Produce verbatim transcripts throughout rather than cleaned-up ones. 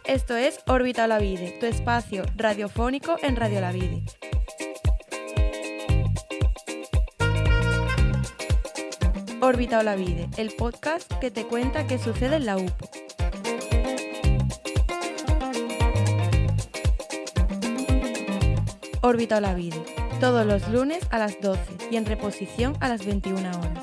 Esto es Órbita Olavide, tu espacio radiofónico en Radio Olavide. Órbita Olavide, el podcast que te cuenta qué sucede en la U P O. Órbita Olavide, todos los lunes a las doce y en reposición a las veintiuna horas.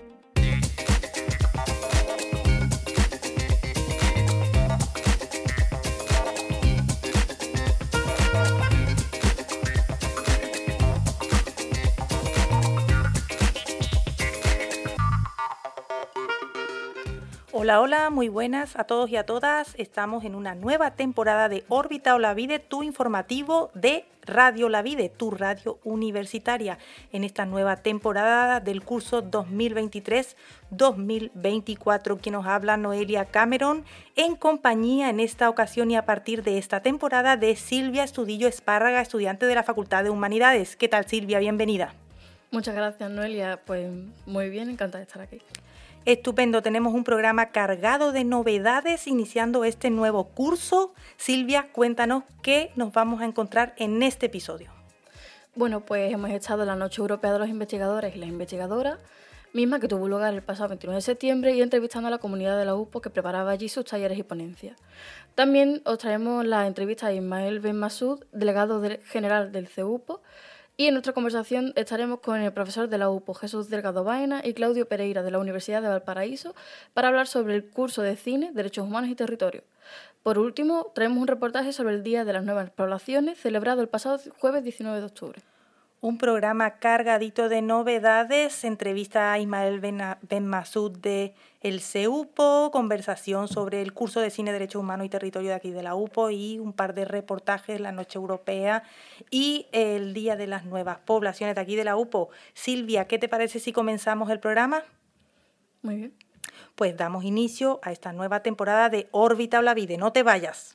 Hola, hola, muy buenas a todos y a todas. Estamos en una nueva temporada de Órbita Olavide, tu informativo de Radio Olavide, tu radio universitaria, en esta nueva temporada del curso dos mil veintitrés dos mil veinticuatro. Quien nos habla, Noelia Cameron, en compañía en esta ocasión y a partir de esta temporada de Silvia Estudillo Espárraga, estudiante de la Facultad de Humanidades. ¿Qué tal, Silvia? Bienvenida. Muchas gracias, Noelia. Pues muy bien, encantada de estar aquí. Estupendo, tenemos un programa cargado de novedades iniciando este nuevo curso. Silvia, cuéntanos qué nos vamos a encontrar en este episodio. Bueno, pues hemos estado en la Noche Europea de los Investigadores y las Investigadoras, misma que tuvo lugar el pasado veintinueve de septiembre, y entrevistando a la comunidad de la U P O que preparaba allí sus talleres y ponencias. También os traemos la entrevista a Ismael Ben Masud, delegado general del C U P O, y en nuestra conversación estaremos con el profesor de la U P O, Jesús Delgado Baena, y Claudio Pereira, de la Universidad de Valparaíso, para hablar sobre el curso de Cine, Derechos Humanos y Territorio. Por último, traemos un reportaje sobre el Día de las Nuevas Poblaciones, celebrado el pasado jueves diecinueve de octubre. Un programa cargadito de novedades, entrevista a Ismael Ben Masud de el C U P O, conversación sobre el curso de Cine, Derechos Humanos y Territorio de aquí de la U P O y un par de reportajes, la Noche Europea y el Día de las Nuevas Poblaciones de aquí de la U P O. Silvia, ¿qué te parece si comenzamos el programa? Muy bien. Pues damos inicio a esta nueva temporada de Órbita Olavide. No te vayas.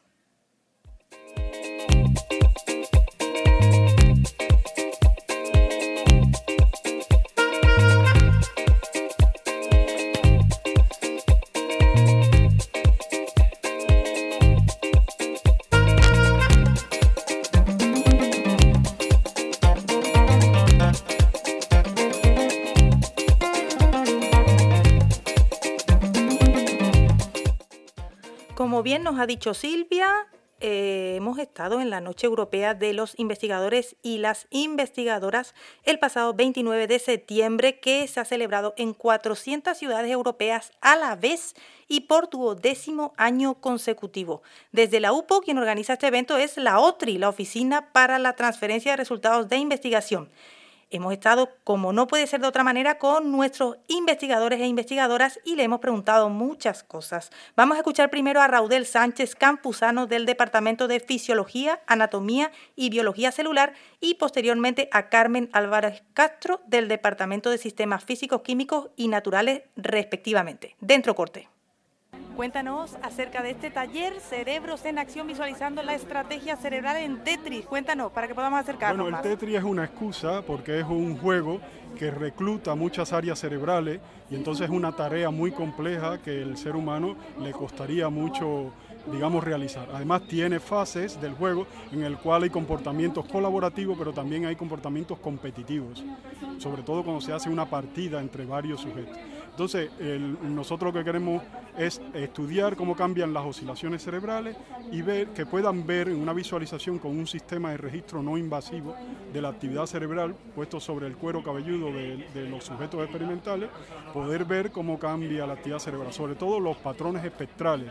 Como bien nos ha dicho Silvia, eh, hemos estado en la Noche Europea de los Investigadores y las Investigadoras el pasado veintinueve de septiembre, que se ha celebrado en cuatrocientas ciudades europeas a la vez y por duodécimo año consecutivo. Desde la U P O, quien organiza este evento es la OTRI, la Oficina para la Transferencia de Resultados de Investigación. Hemos estado, como no puede ser de otra manera, con nuestros investigadores e investigadoras y le hemos preguntado muchas cosas. Vamos a escuchar primero a Raudel Sánchez Campuzano del Departamento de Fisiología, Anatomía y Biología Celular y posteriormente a Carmen Álvarez Castro del Departamento de Sistemas Físicos, Químicos y Naturales, respectivamente. Dentro corte. Cuéntanos acerca de este taller Cerebros en Acción visualizando la estrategia cerebral en Tetris. Cuéntanos para que podamos acercarnos. Bueno, el Tetris es una excusa porque es un juego que recluta muchas áreas cerebrales y entonces es una tarea muy compleja que el ser humano le costaría mucho, digamos, realizar. Además tiene fases del juego en el cual hay comportamientos colaborativos, pero también hay comportamientos competitivos, sobre todo cuando se hace una partida entre varios sujetos. Entonces, el, nosotros lo que queremos es estudiar cómo cambian las oscilaciones cerebrales y ver que puedan ver en una visualización con un sistema de registro no invasivo de la actividad cerebral puesto sobre el cuero cabelludo de, de los sujetos experimentales, poder ver cómo cambia la actividad cerebral, sobre todo los patrones espectrales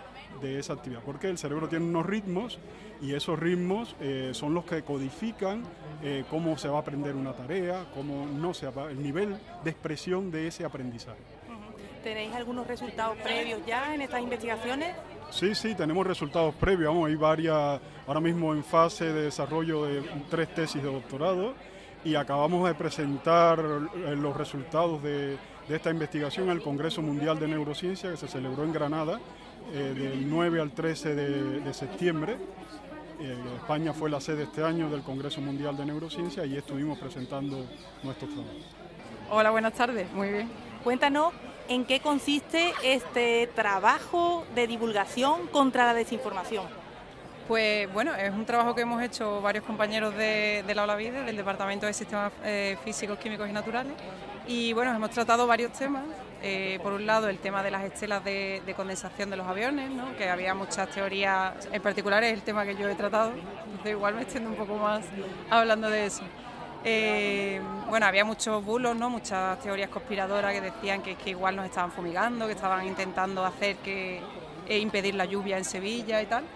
de esa actividad, porque el cerebro tiene unos ritmos y esos ritmos eh, son los que codifican eh, cómo se va a aprender una tarea, cómo no se va, el nivel de expresión de ese aprendizaje. ¿Tenéis algunos resultados previos ya en estas investigaciones? Sí, sí, tenemos resultados previos, vamos, hay varias, ahora mismo en fase de desarrollo de tres tesis de doctorado y acabamos de presentar los resultados de, de esta investigación al Congreso Mundial de Neurociencia que se celebró en Granada eh, del nueve al trece de, de septiembre. Eh, España fue la sede este año del Congreso Mundial de Neurociencia y estuvimos presentando nuestros trabajos. Hola, buenas tardes, muy bien. Cuéntanos ¿En qué consiste este trabajo de divulgación contra la desinformación? Pues bueno, es un trabajo que hemos hecho varios compañeros de, de la Olavide, del Departamento de Sistemas eh, Físicos, Químicos y Naturales, y bueno, hemos tratado varios temas. Eh, por un lado, el tema de las estelas de, de condensación de los aviones, ¿no? Que había muchas teorías, en particular es el tema que yo he tratado, entonces igual me extiendo un poco más hablando de eso. Eh, bueno, había muchos bulos, ¿no? Muchas teorías conspiradoras que decían que, que igual nos estaban fumigando, que estaban intentando hacer que eh, impedir la lluvia en Sevilla y tal.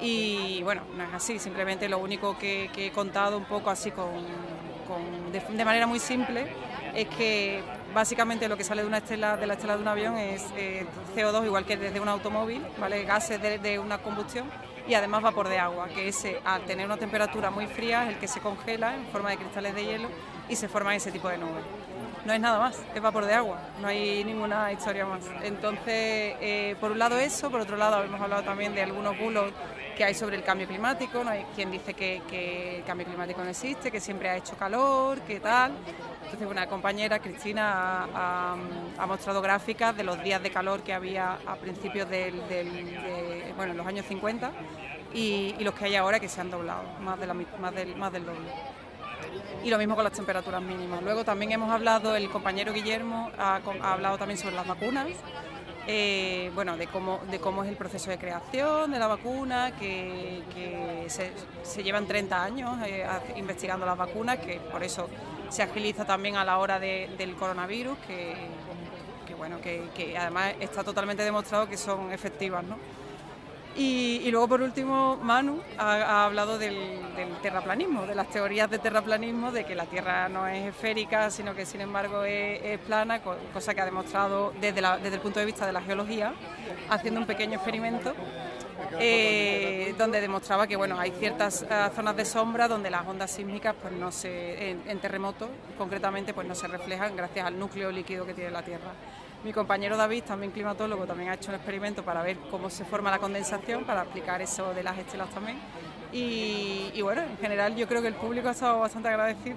Y bueno, no es así, simplemente lo único que, que he contado un poco así con, con de, de manera muy simple es que básicamente lo que sale de una estela de la estela de un avión es eh, C O dos, igual que desde un automóvil, ¿vale? Gases de, de una combustión y además vapor de agua, que ese al tener una temperatura muy fría es el que se congela en forma de cristales de hielo y se forman ese tipo de nubes. No es nada más, es vapor de agua, no hay ninguna historia más. Entonces, eh, por un lado eso, por otro lado hemos hablado también de algunos bulos que hay sobre el cambio climático, ¿no? Hay quien dice que, que el cambio climático no existe, que siempre ha hecho calor, que tal. Entonces una compañera, Cristina, ha, ha, ha mostrado gráficas de los días de calor que había a principios del, del, de, bueno, en los años cincuenta y, y los que hay ahora que se han doblado, más, de la, más, del, más del doble. Y lo mismo con las temperaturas mínimas. Luego también hemos hablado, el compañero Guillermo ha, ha hablado también sobre las vacunas, eh, bueno, de cómo, de cómo es el proceso de creación de la vacuna, que, que se, se llevan treinta años eh, investigando las vacunas, que por eso se agiliza también a la hora de, del coronavirus, que, que, bueno, que, que además está totalmente demostrado que son efectivas, ¿no? Y, y luego, por último, Manu ha, ha hablado del, del terraplanismo, de las teorías de terraplanismo, de que la Tierra no es esférica, sino que, sin embargo, es, es plana, cosa que ha demostrado desde, la, desde el punto de vista de la geología, haciendo un pequeño experimento eh, donde demostraba que bueno, hay ciertas uh, zonas de sombra donde las ondas sísmicas pues, no se, en, en terremotos, concretamente, pues, no se reflejan gracias al núcleo líquido que tiene la Tierra. Mi compañero David, también climatólogo, también ha hecho un experimento para ver cómo se forma la condensación, para aplicar eso de las estelas también. Y, y bueno, en general yo creo que el público ha estado bastante agradecido.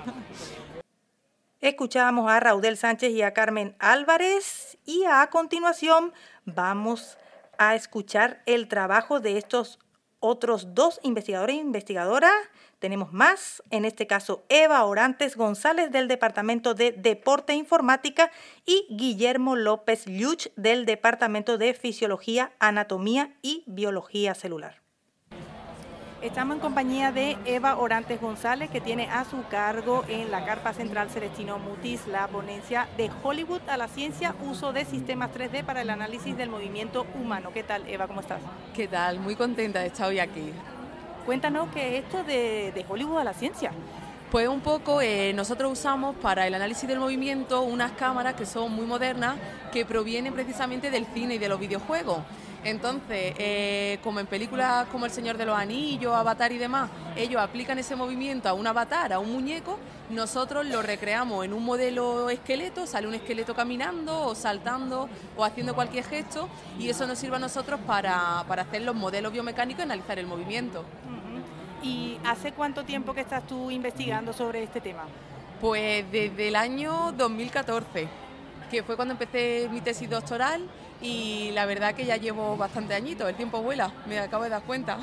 Escuchábamos a Raudel Sánchez y a Carmen Álvarez y a continuación vamos a escuchar el trabajo de estos otros dos investigadores e investigadoras. Tenemos más, en este caso Eva Orantes González del Departamento de Deporte e Informática y Guillermo López Lluch del Departamento de Fisiología, Anatomía y Biología Celular. Estamos en compañía de Eva Orantes González, que tiene a su cargo en la Carpa Central Celestino Mutis la ponencia de Hollywood a la ciencia, uso de sistemas tres D para el análisis del movimiento humano. ¿Qué tal, Eva? ¿Cómo estás? ¿Qué tal? Muy contenta de estar hoy aquí. Cuéntanos qué es esto de, de Hollywood a la ciencia. Pues un poco, eh, nosotros usamos para el análisis del movimiento unas cámaras que son muy modernas, que provienen precisamente del cine y de los videojuegos. Entonces, eh, como en películas como El Señor de los Anillos, Avatar y demás, ellos aplican ese movimiento a un avatar, a un muñeco, nosotros lo recreamos en un modelo esqueleto, sale un esqueleto caminando o saltando o haciendo cualquier gesto, y eso nos sirve a nosotros para, para hacer los modelos biomecánicos y analizar el movimiento. ¿Y hace cuánto tiempo que estás tú investigando sobre este tema? Pues desde el año dos mil catorce, que fue cuando empecé mi tesis doctoral, y la verdad que ya llevo bastante añitos, el tiempo vuela, me acabo de dar cuenta.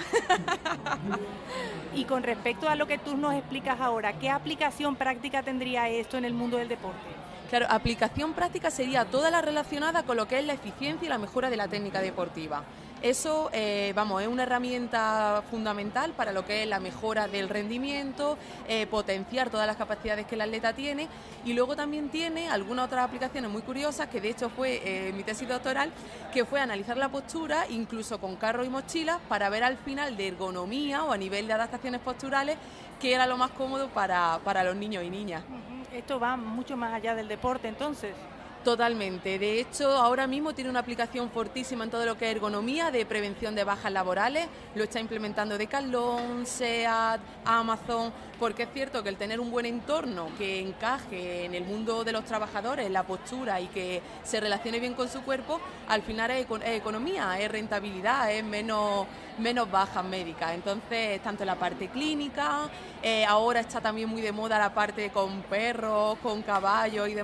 Y con respecto a lo que tú nos explicas ahora, ¿qué aplicación práctica tendría esto en el mundo del deporte? Claro, aplicación práctica sería toda la relacionada con lo que es la eficiencia y la mejora de la técnica deportiva. Eso, eh, vamos, es una herramienta fundamental para lo que es la mejora del rendimiento, eh, potenciar todas las capacidades que el atleta tiene, y luego también tiene algunas otras aplicaciones muy curiosas, que de hecho fue eh, mi tesis doctoral, que fue analizar la postura, incluso con carro y mochila, para ver al final de ergonomía o a nivel de adaptaciones posturales qué era lo más cómodo para, para los niños y niñas. Esto va mucho más allá del deporte, entonces. Totalmente. De hecho, ahora mismo tiene una aplicación fortísima en todo lo que es ergonomía, de prevención de bajas laborales. Lo está implementando Decathlon, SEAT, Amazon, porque es cierto que el tener un buen entorno que encaje en el mundo de los trabajadores, la postura y que se relacione bien con su cuerpo, al final es, es economía, es rentabilidad, es menos, menos bajas médicas. Entonces, tanto en la parte clínica, eh, ahora está también muy de moda la parte con perros, con caballos y demás.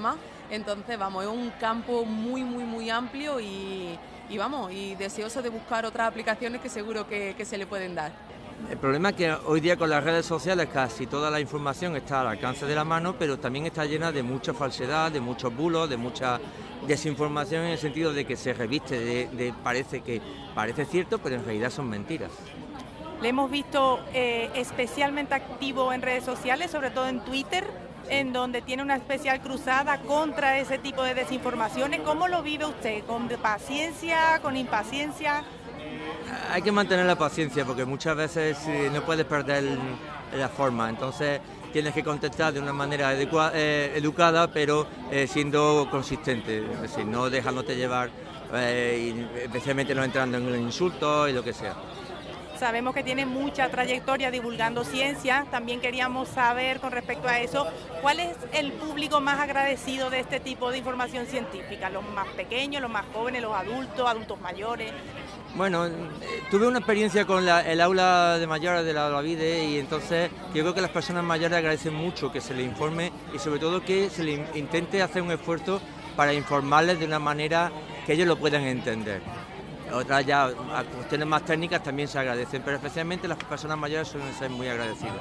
Entonces, vamos, es un campo muy, muy, muy amplio y, y vamos, y deseoso de buscar otras aplicaciones que seguro que, que se le pueden dar. El problema es que hoy día con las redes sociales casi toda la información está al alcance de la mano, pero también está llena de mucha falsedad, de muchos bulos, de mucha desinformación, en el sentido de que se reviste de, de parece que parece cierto, pero en realidad son mentiras. Le hemos visto eh, especialmente activo en redes sociales, sobre todo en Twitter, en donde tiene una especial cruzada contra ese tipo de desinformaciones. ¿Cómo lo vive usted? ¿Con paciencia, con impaciencia? Hay que mantener la paciencia porque muchas veces eh, no puedes perder la forma, entonces tienes que contestar de una manera educada, eh, educada pero eh, siendo consistente, es decir, no dejándote llevar, eh, y especialmente no entrando en el insulto y lo que sea. Sabemos que tiene mucha trayectoria divulgando ciencia. También queríamos saber con respecto a eso, ¿cuál es el público más agradecido de este tipo de información científica? ¿Los más pequeños, los más jóvenes, los adultos, adultos mayores? Bueno, eh, tuve una experiencia con la, el aula de mayores de la Olavide y entonces yo creo que las personas mayores agradecen mucho que se les informe y sobre todo que se les intente hacer un esfuerzo para informarles de una manera que ellos lo puedan entender. Otras ya, a cuestiones más técnicas también se agradecen, pero especialmente las personas mayores suelen ser muy agradecidas.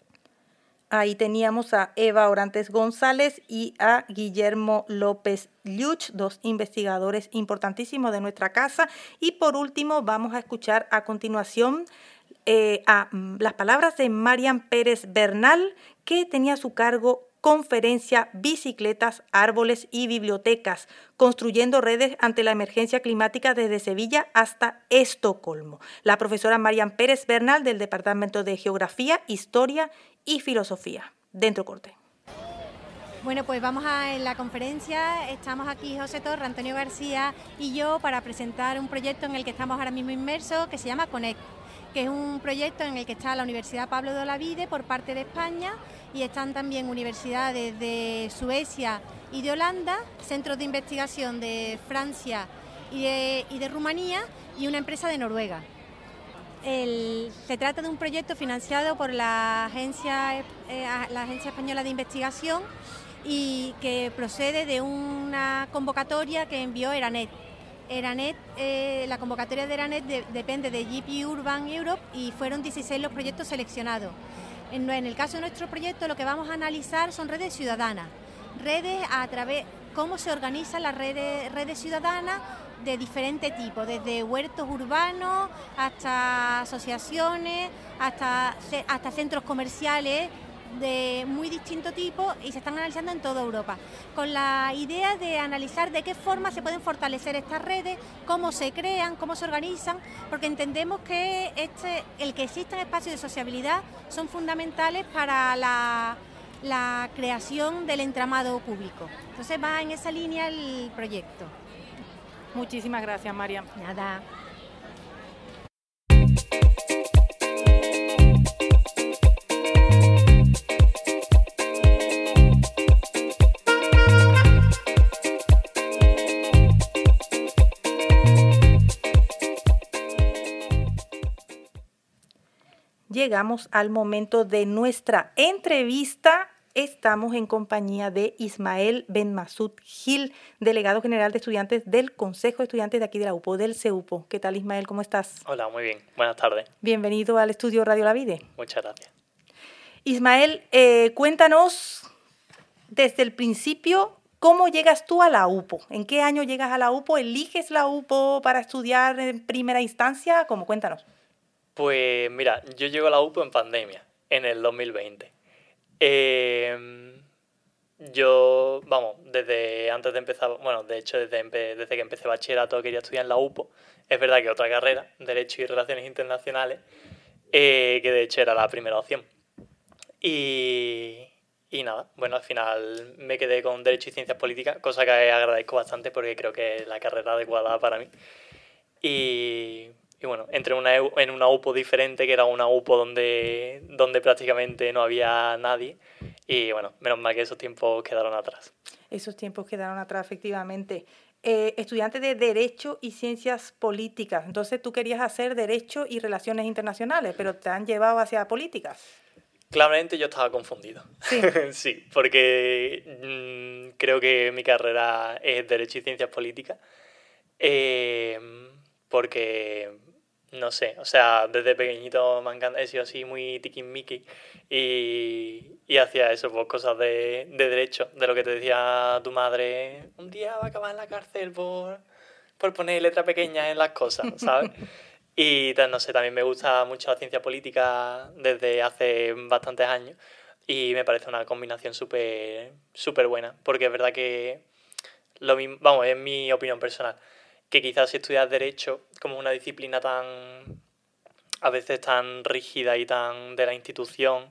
Ahí teníamos a Eva Orantes González y a Guillermo López Lluch, dos investigadores importantísimos de nuestra casa. Y por último vamos a escuchar a continuación eh, a las palabras de Marian Pérez Bernal, que tenía a su cargo conferencia, bicicletas, árboles y bibliotecas, construyendo redes ante la emergencia climática desde Sevilla hasta Estocolmo. La profesora Marian Pérez Bernal del Departamento de Geografía, Historia y Filosofía. Dentro corte. Bueno, pues vamos a en la conferencia, estamos aquí José Torre, Antonio García y yo para presentar un proyecto en el que estamos ahora mismo inmersos que se llama Connect, que es un proyecto en el que está la Universidad Pablo de Olavide por parte de España y están también universidades de Suecia y de Holanda, centros de investigación de Francia y de, y de Rumanía y una empresa de Noruega. El, se trata de un proyecto financiado por la Agencia, eh, la Agencia Española de Investigación y que procede de una convocatoria que envió Eranet. Eranet, eh, la convocatoria de Eranet de, depende de G P Urban Europe y fueron dieciséis los proyectos seleccionados. En, en el caso de nuestro proyecto lo que vamos a analizar son redes ciudadanas, redes a través, cómo se organizan las redes, redes ciudadanas de diferente tipo, desde huertos urbanos hasta asociaciones, hasta, hasta centros comerciales de muy distinto tipo y se están analizando en toda Europa, con la idea de analizar de qué forma se pueden fortalecer estas redes, cómo se crean, cómo se organizan, porque entendemos que este, el que existan espacios de sociabilidad son fundamentales para la, la creación del entramado público. Entonces va en esa línea el proyecto. Muchísimas gracias, María. Nada. Llegamos al momento de nuestra entrevista. Estamos en compañía de Ismael Benmasud Gil, delegado general de estudiantes del Consejo de Estudiantes de aquí de la U P O, del CEUPO. ¿Qué tal, Ismael? ¿Cómo estás? Hola, muy bien. Buenas tardes. Bienvenido al estudio Radio Olavide. Muchas gracias. Ismael, eh, cuéntanos desde el principio cómo llegas tú a la U P O. ¿En qué año llegas a la U P O? ¿Eliges la U P O para estudiar en primera instancia? ¿Cómo? Cuéntanos. Pues mira, yo llego a la U P O en pandemia, en el dos mil veinte. Eh, yo, vamos, desde antes de empezar, bueno, de hecho desde, desde que empecé bachillerato quería estudiar en la U P O. Es verdad que otra carrera, Derecho y Relaciones Internacionales, eh, que de hecho era la primera opción. Y, y nada, bueno, al final me quedé con Derecho y Ciencias Políticas, cosa que agradezco bastante porque creo que es la carrera adecuada para mí. Y... Y bueno, entré en una, en una U P O diferente, que era una U P O donde, donde prácticamente no había nadie. Y bueno, menos mal que esos tiempos quedaron atrás. Esos tiempos quedaron atrás, efectivamente. Eh, estudiante de Derecho y Ciencias Políticas. Entonces tú querías hacer Derecho y Relaciones Internacionales, pero te han llevado hacia políticas. claramente yo estaba confundido. Sí. Sí, porque mmm, creo que mi carrera es Derecho y Ciencias Políticas. Eh, porque, no sé, o sea, desde pequeñito me encanta, he sido así muy tiquismiqui y, y hacía eso, pues cosas de, de derecho, de lo que te decía tu madre, un día va a acabar en la cárcel por, por poner letra pequeña en las cosas, ¿sabes? Y no sé, también me gusta mucho la ciencia política desde hace bastantes años y me parece una combinación súper súper buena, porque es verdad que, lo mismo, vamos, es mi opinión personal, que quizás si estudias Derecho, como una disciplina tan, a veces tan rígida y tan de la institución,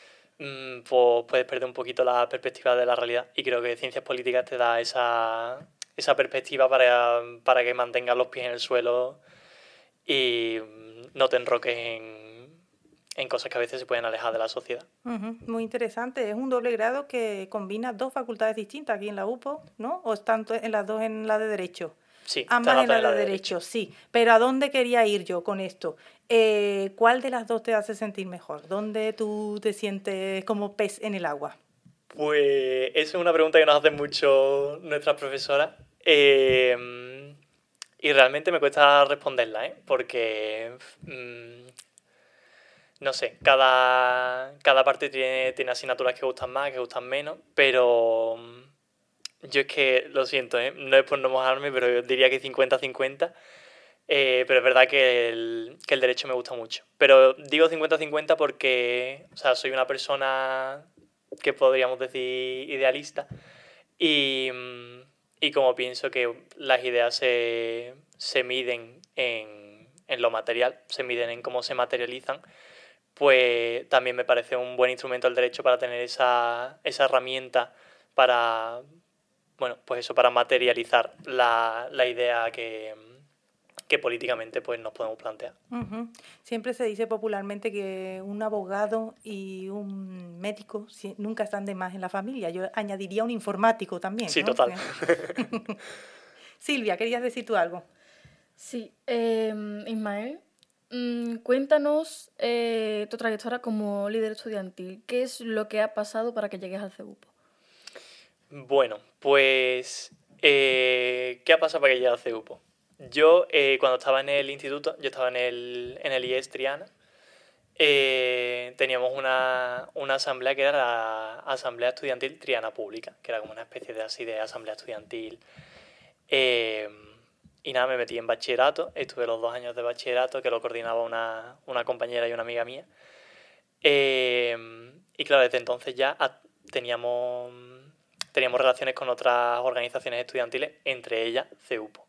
pues puedes perder un poquito la perspectiva de la realidad, y creo que Ciencias Políticas te da esa, esa perspectiva para, para que mantengas los pies en el suelo y no te enroques en, en cosas que a veces se pueden alejar de la sociedad. Uh-huh. Muy interesante. Es un doble grado que combina dos facultades distintas aquí en la U P O, ¿no? ¿O están en las dos en la de Derecho? Sí, ambas en la de, la de derecho, derecho, sí. Pero ¿a dónde quería ir yo con esto? Eh, ¿Cuál de las dos te hace sentir mejor? ¿Dónde tú te sientes como pez en el agua? Pues esa es una pregunta que nos hacen mucho nuestras profesoras. Eh, y realmente me cuesta responderla, ¿eh? Porque, mmm, no sé, cada, cada parte tiene, tiene asignaturas que gustan más, que gustan menos, pero yo es que, lo siento, ¿eh? No es por no mojarme, pero yo diría que cincuenta cincuenta. Eh, pero es verdad que el, que el derecho me gusta mucho. Pero digo cincuenta cincuenta porque, o sea, soy una persona que podríamos decir idealista y, y como pienso que las ideas se, se miden en, en lo material, se miden en cómo se materializan, pues también me parece un buen instrumento el derecho para tener esa, esa herramienta para, bueno, pues eso, para materializar la, la idea que, que políticamente pues nos podemos plantear. Uh-huh. Siempre se dice popularmente que un abogado y un médico nunca están de más en la familia. Yo añadiría un informático también, sí, ¿no? Total. Silvia, ¿querías decir tú algo? Sí, eh, Ismael, mmm, cuéntanos eh, tu trayectoria como líder estudiantil. ¿Qué es lo que ha pasado para que llegues al CEUPO? Bueno, pues, eh, ¿qué ha pasado para que llegue al CEUPO? Yo, eh, cuando estaba en el instituto, yo estaba en el, en el I E S Triana, eh, teníamos una, una asamblea que era la Asamblea Estudiantil Triana Pública, que era como una especie de así de asamblea estudiantil. Eh, y nada, me metí en bachillerato, estuve los dos años de bachillerato, que lo coordinaba una, una compañera y una amiga mía. Eh, y claro, desde entonces ya teníamos, teníamos relaciones con otras organizaciones estudiantiles, entre ellas CEUPO.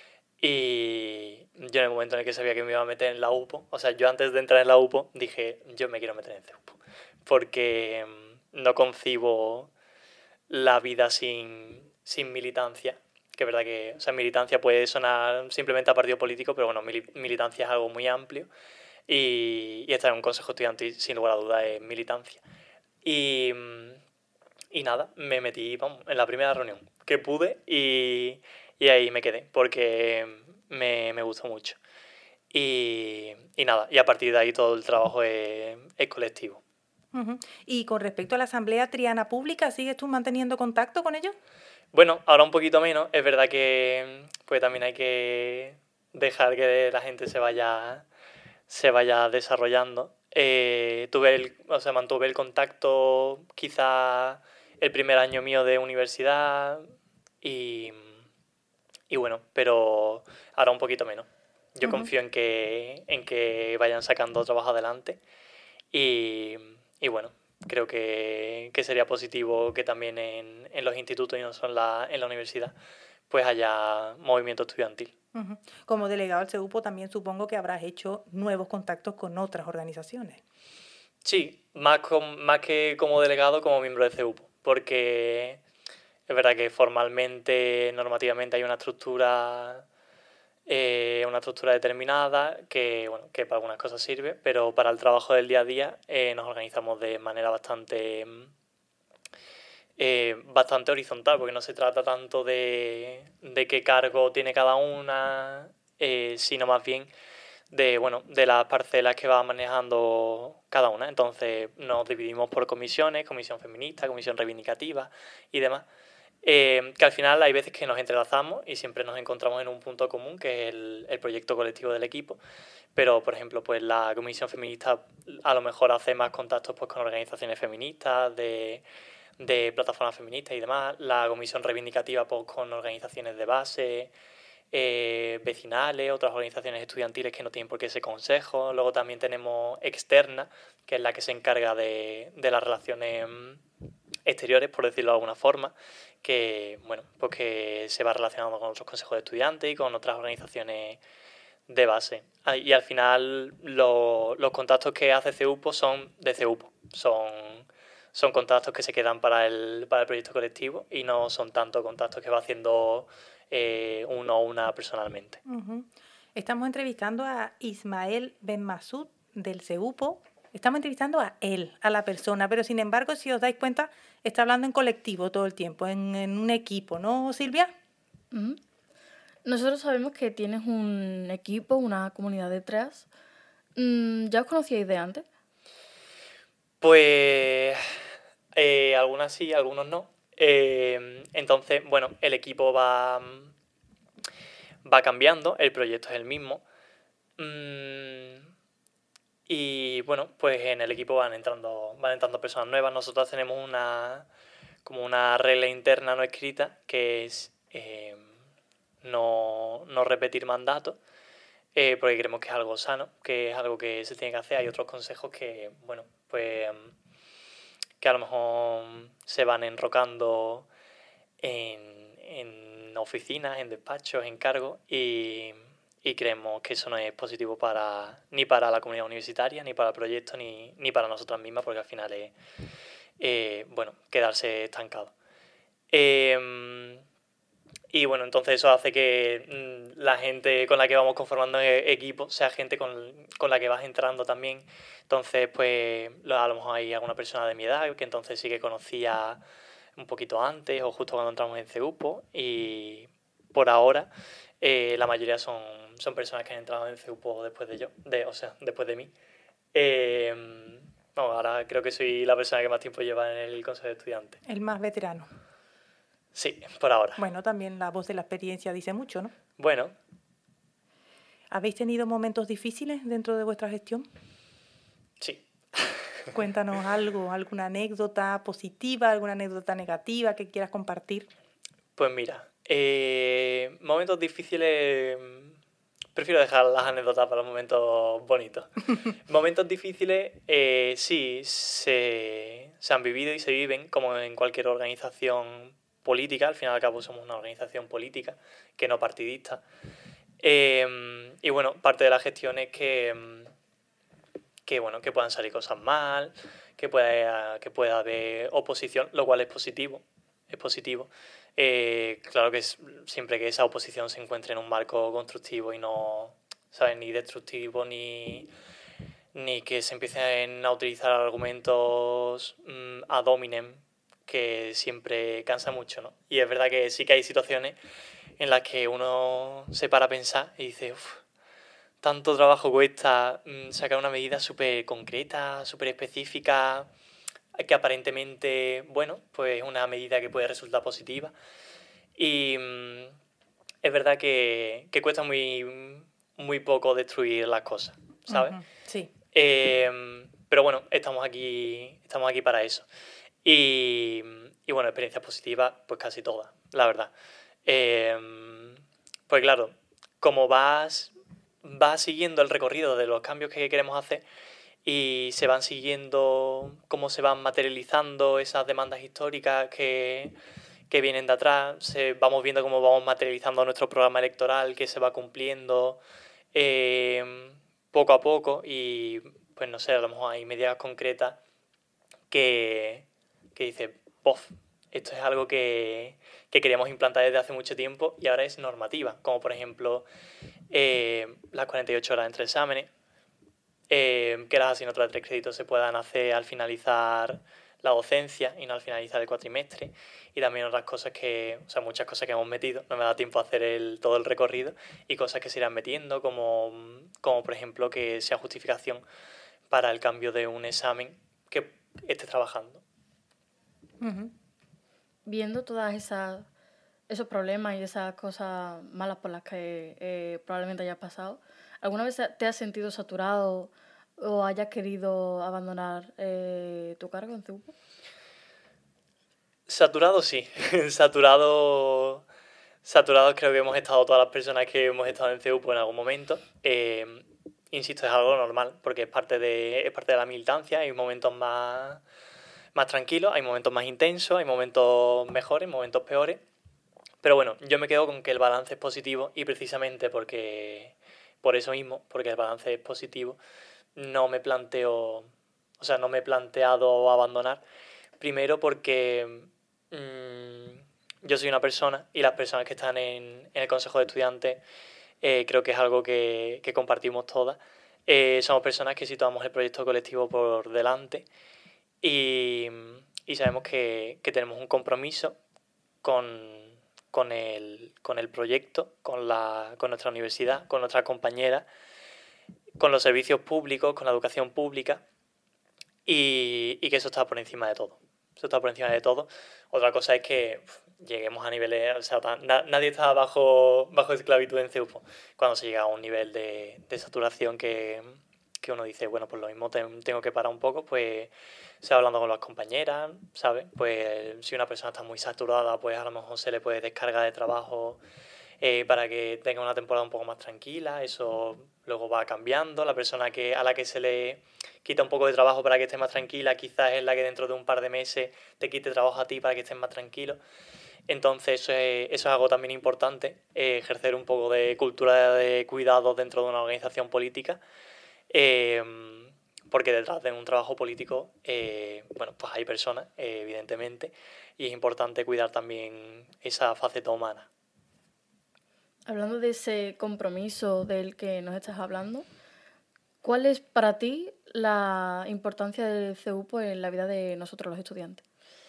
Y yo en el momento en el que sabía que me iba a meter en la U P O, o sea, yo antes de entrar en la U P O dije, yo me quiero meter en CEUPO, porque no concibo la vida sin, sin militancia, que es verdad que, o sea, militancia puede sonar simplemente a partido político, pero bueno, militancia es algo muy amplio y, y estar en un consejo estudiantil, sin lugar a dudas, es militancia. Y, y nada, me metí, vamos, en la primera reunión que pude y... Y ahí me quedé, porque me, me gustó mucho. Y, y nada, y a partir de ahí todo el trabajo es, es colectivo. Uh-huh. Y con respecto a la Asamblea Triana Pública, ¿sigues tú manteniendo contacto con ellos? Bueno, ahora un poquito menos. Es verdad que pues también hay que dejar que la gente se vaya, se vaya desarrollando. Eh, tuve el, o sea, mantuve el contacto quizá el primer año mío de universidad y... Y bueno, pero ahora un poquito menos. Yo uh-huh. confío en que, en que vayan sacando trabajo adelante. Y, y bueno, creo que, que sería positivo que también en, en los institutos y no solo en la, en la universidad pues haya movimiento estudiantil. Uh-huh. Como delegado del CEUPO también supongo que habrás hecho nuevos contactos con otras organizaciones. Sí, más, con, más que como delegado, como miembro del CEUPO. Porque... Es verdad que formalmente, normativamente hay una estructura, eh, una estructura determinada que, bueno, que para algunas cosas sirve, pero para el trabajo del día a día eh, nos organizamos de manera bastante, eh, bastante horizontal, porque no se trata tanto de, de qué cargo tiene cada una, eh, sino más bien de, bueno, de las parcelas que va manejando cada una. Entonces nos dividimos por comisiones, comisión feminista, comisión reivindicativa y demás. Eh, que al final hay veces que nos entrelazamos y siempre nos encontramos en un punto común, que es el, el proyecto colectivo del equipo. Pero, por ejemplo, pues la comisión feminista a lo mejor hace más contactos pues, con organizaciones feministas, de, de plataformas feministas y demás. La comisión reivindicativa pues, con organizaciones de base, eh, vecinales, otras organizaciones estudiantiles que no tienen por qué ser consejos. Luego también tenemos externa, que es la que se encarga de, de las relaciones exteriores, por decirlo de alguna forma, que bueno, pues que se va relacionando con otros consejos de estudiantes y con otras organizaciones de base. Y al final lo, los contactos que hace CEUPO son de CEUPO, son, son contactos que se quedan para el, para el proyecto colectivo y no son tanto contactos que va haciendo eh, uno o una personalmente. Uh-huh. Estamos entrevistando a Ismael Benmasud del CEUPO. Estamos entrevistando a él, a la persona, pero sin embargo, si os dais cuenta, está hablando en colectivo todo el tiempo, en, en un equipo, ¿no, Silvia? Uh-huh. Nosotros sabemos que tienes un equipo, una comunidad detrás. ¿Ya os conocíais de antes? Pues eh, algunas sí, algunos no. Eh, entonces, bueno, el equipo va, va cambiando, el proyecto es el mismo. Mm, y bueno, pues en el equipo van entrando, van entrando personas nuevas. Nosotros tenemos una, como una regla interna no escrita que es eh, no, no repetir mandatos, eh, porque creemos que es algo sano, que es algo que se tiene que hacer. Hay otros consejos que, bueno, pues que a lo mejor se van enrocando en, en oficinas, en despachos, en cargos, y, y creemos que eso no es positivo para ni para la comunidad universitaria, ni para el proyecto, ni, ni para nosotras mismas, porque al final es, eh, bueno, quedarse estancado. Eh, y bueno, entonces eso hace que mmm, la gente con la que vamos conformando equipo sea gente con, con la que vas entrando también. Entonces, pues a lo mejor hay alguna persona de mi edad que entonces sí que conocía un poquito antes o justo cuando entramos en CEUPO, y por ahora eh, la mayoría son, son personas que han entrado en CEUPO después de yo, de, o sea, después de mí. Eh, no, ahora creo que soy la persona que más tiempo lleva en el Consejo de Estudiantes. El más veterano. Sí, por ahora. Bueno, también la voz de la experiencia dice mucho, ¿no? Bueno. ¿Habéis tenido momentos difíciles dentro de vuestra gestión? Sí. Cuéntanos algo, alguna anécdota positiva, alguna anécdota negativa que quieras compartir. Pues mira, eh, momentos difíciles, prefiero dejar las anécdotas para los momentos bonitos. Momentos difíciles, eh, sí, se, se han vivido y se viven como en cualquier organización política. Al fin y al cabo somos una organización política, que no partidista. Eh, y bueno, parte de la gestión es que... que bueno, que puedan salir cosas mal, que pueda, que pueda haber oposición, lo cual es positivo, es positivo. Eh, claro que es, siempre que esa oposición se encuentre en un marco constructivo y no, ¿sabes?, ni destructivo, ni, ni que se empiecen a utilizar argumentos mmm, ad hominem, que siempre cansa mucho, ¿no? Y es verdad que sí que hay situaciones en las que uno se para a pensar y dice, uff, tanto trabajo cuesta mmm, sacar una medida súper concreta, súper específica, que aparentemente, bueno, pues es una medida que puede resultar positiva. Y mmm, es verdad que, que cuesta muy, muy poco destruir las cosas, ¿sabes? Uh-huh. Sí. Eh, pero bueno, estamos aquí, estamos aquí para eso. Y, y bueno, experiencias positivas, pues casi todas, la verdad. Eh, pues claro, como vas... va siguiendo el recorrido de los cambios que queremos hacer y se van siguiendo cómo se van materializando esas demandas históricas que, que vienen de atrás. Se, vamos viendo cómo vamos materializando nuestro programa electoral, que se va cumpliendo eh, poco a poco, y pues no sé, a lo mejor hay medidas concretas que, que dice, ¡pof! Esto es algo que, que queríamos implantar desde hace mucho tiempo y ahora es normativa, como por ejemplo eh, las cuarenta y ocho horas entre exámenes, eh, que las asignaturas de tres créditos se puedan hacer al finalizar la la docencia y no al finalizar el cuatrimestre, y también otras cosas que, o sea, muchas cosas que hemos metido, no me da tiempo a hacer el, todo el recorrido, y cosas que se irán metiendo, como, como por ejemplo que sea justificación para el cambio de un examen que esté trabajando. Uh-huh. Viendo todas esas esos problemas y esas cosas malas por las que eh, probablemente hayas pasado, ¿alguna vez te has sentido saturado o hayas querido abandonar eh, tu cargo en C U P O? Saturado sí, saturado, saturados creo que hemos estado todas las personas que hemos estado en C U P O en algún momento. Eh, insisto, es algo normal porque es parte de, es parte de la militancia, hay momentos más, más tranquilos, hay momentos más intensos, hay momentos mejores, momentos peores. Pero bueno, yo me quedo con que el balance es positivo y precisamente porque, por eso mismo, porque el balance es positivo, no me planteo, o sea, no me he planteado abandonar. Primero porque mmm, yo soy una persona y las personas que están en, en el Consejo de Estudiantes eh, creo que es algo que, que compartimos todas. Eh, somos personas que situamos el proyecto colectivo por delante y, y sabemos que, que tenemos un compromiso con... Con el, con el proyecto, con, la, con nuestra universidad, con nuestras compañeras, con los servicios públicos, con la educación pública y, y que eso está por encima de todo. Eso está por encima de todo. Otra cosa es que uf, lleguemos a niveles... O sea, na, nadie está bajo, bajo esclavitud en C U P O. Cuando se llega a un nivel de, de saturación que, que uno dice, bueno, pues lo mismo te, tengo que parar un poco, pues... O sea, hablando con las compañeras, ¿sabes? Pues si una persona está muy saturada, pues a lo mejor se le puede descargar de trabajo eh, para que tenga una temporada un poco más tranquila. Eso luego va cambiando. La persona que, a la que se le quita un poco de trabajo para que esté más tranquila, quizás es la que dentro de un par de meses te quite trabajo a ti para que estés más tranquilo. Entonces eso es, eso es algo también importante, eh, ejercer un poco de cultura de cuidado dentro de una organización política. Eh, porque detrás de un trabajo político, eh, bueno, pues hay personas, eh, evidentemente, y es importante cuidar también esa faceta humana. Hablando de ese compromiso del que nos estás hablando, ¿cuál es para ti la importancia del C U P O en la vida de nosotros los estudiantes?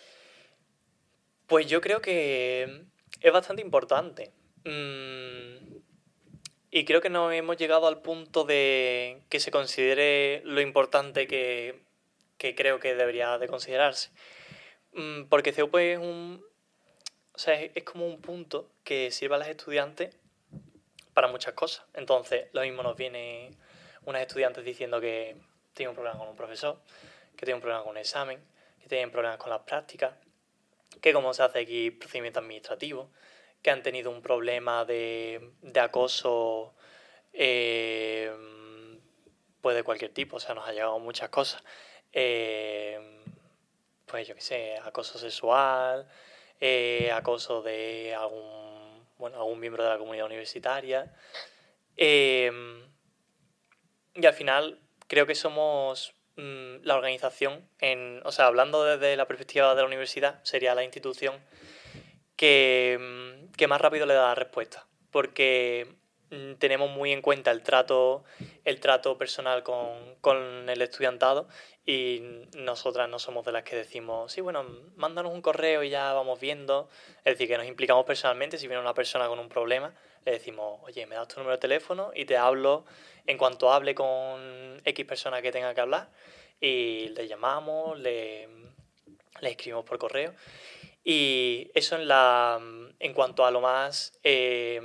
Pues yo creo que es bastante importante. Mm, Y creo que no hemos llegado al punto de que se considere lo importante que, que creo que debería de considerarse. Porque C U P O es un... O sea, es, es como un punto que sirve a los estudiantes para muchas cosas. Entonces, lo mismo nos viene unos estudiantes diciendo que tienen un problema con un profesor, que tienen un problema con un examen, que tienen problemas con las prácticas, que cómo se hace aquí procedimiento administrativo, que han tenido un problema de, de acoso eh, pues de cualquier tipo, o sea, nos ha llegado muchas cosas. Eh, pues yo qué sé, acoso sexual, eh, acoso de algún, bueno, algún miembro de la comunidad universitaria. Eh, y al final creo que somos mmm, la organización, en, o sea, hablando desde la perspectiva de la universidad, sería la institución que, que más rápido le da la respuesta, porque mmm, tenemos muy en cuenta el trato, el trato personal con, con el estudiantado y nosotras no somos de las que decimos, sí, bueno, mándanos un correo y ya vamos viendo. Es decir, que nos implicamos personalmente. Si viene una persona con un problema, le decimos, oye, me das tu número de teléfono y te hablo en cuanto hable con X persona que tenga que hablar y le llamamos, le, le escribimos por correo. Y eso en, la, en cuanto a lo más, eh,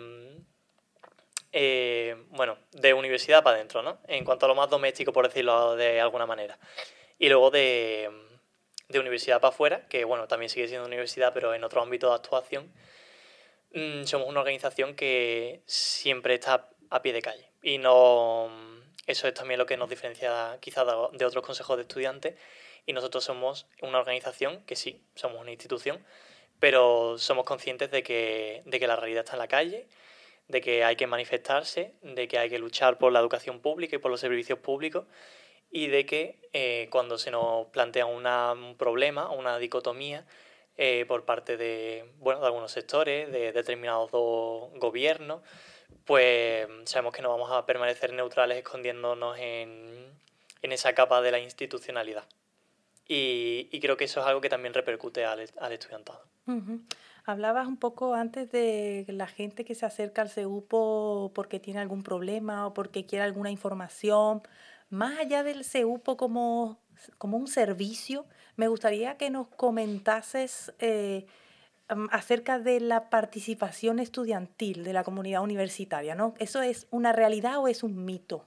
eh, bueno, de universidad para adentro, ¿no? En cuanto a lo más doméstico, por decirlo de alguna manera. Y luego de, de universidad para afuera, que bueno, también sigue siendo universidad, pero en otro ámbito de actuación, mmm, somos una organización que siempre está a pie de calle. Y no, eso es también lo que nos diferencia quizás de otros consejos de estudiantes. Y nosotros somos una organización que sí, somos una institución, pero somos conscientes de que, de que la realidad está en la calle, de que hay que manifestarse, de que hay que luchar por la educación pública y por los servicios públicos y de que eh, cuando se nos plantea una, un problema o una dicotomía eh, por parte de, bueno, de algunos sectores, de determinados gobiernos, pues sabemos que no vamos a permanecer neutrales escondiéndonos en, en esa capa de la institucionalidad. y, y creo que eso es algo que también repercute al, al estudiantado. Uh-huh. Hablabas un poco antes de la gente que se acerca al CEUPO porque tiene algún problema o porque quiere alguna información. Más allá del CEUPO como, como un servicio, me gustaría que nos comentases eh, acerca de la participación estudiantil de la comunidad universitaria, ¿no? ¿Eso es una realidad o es un mito?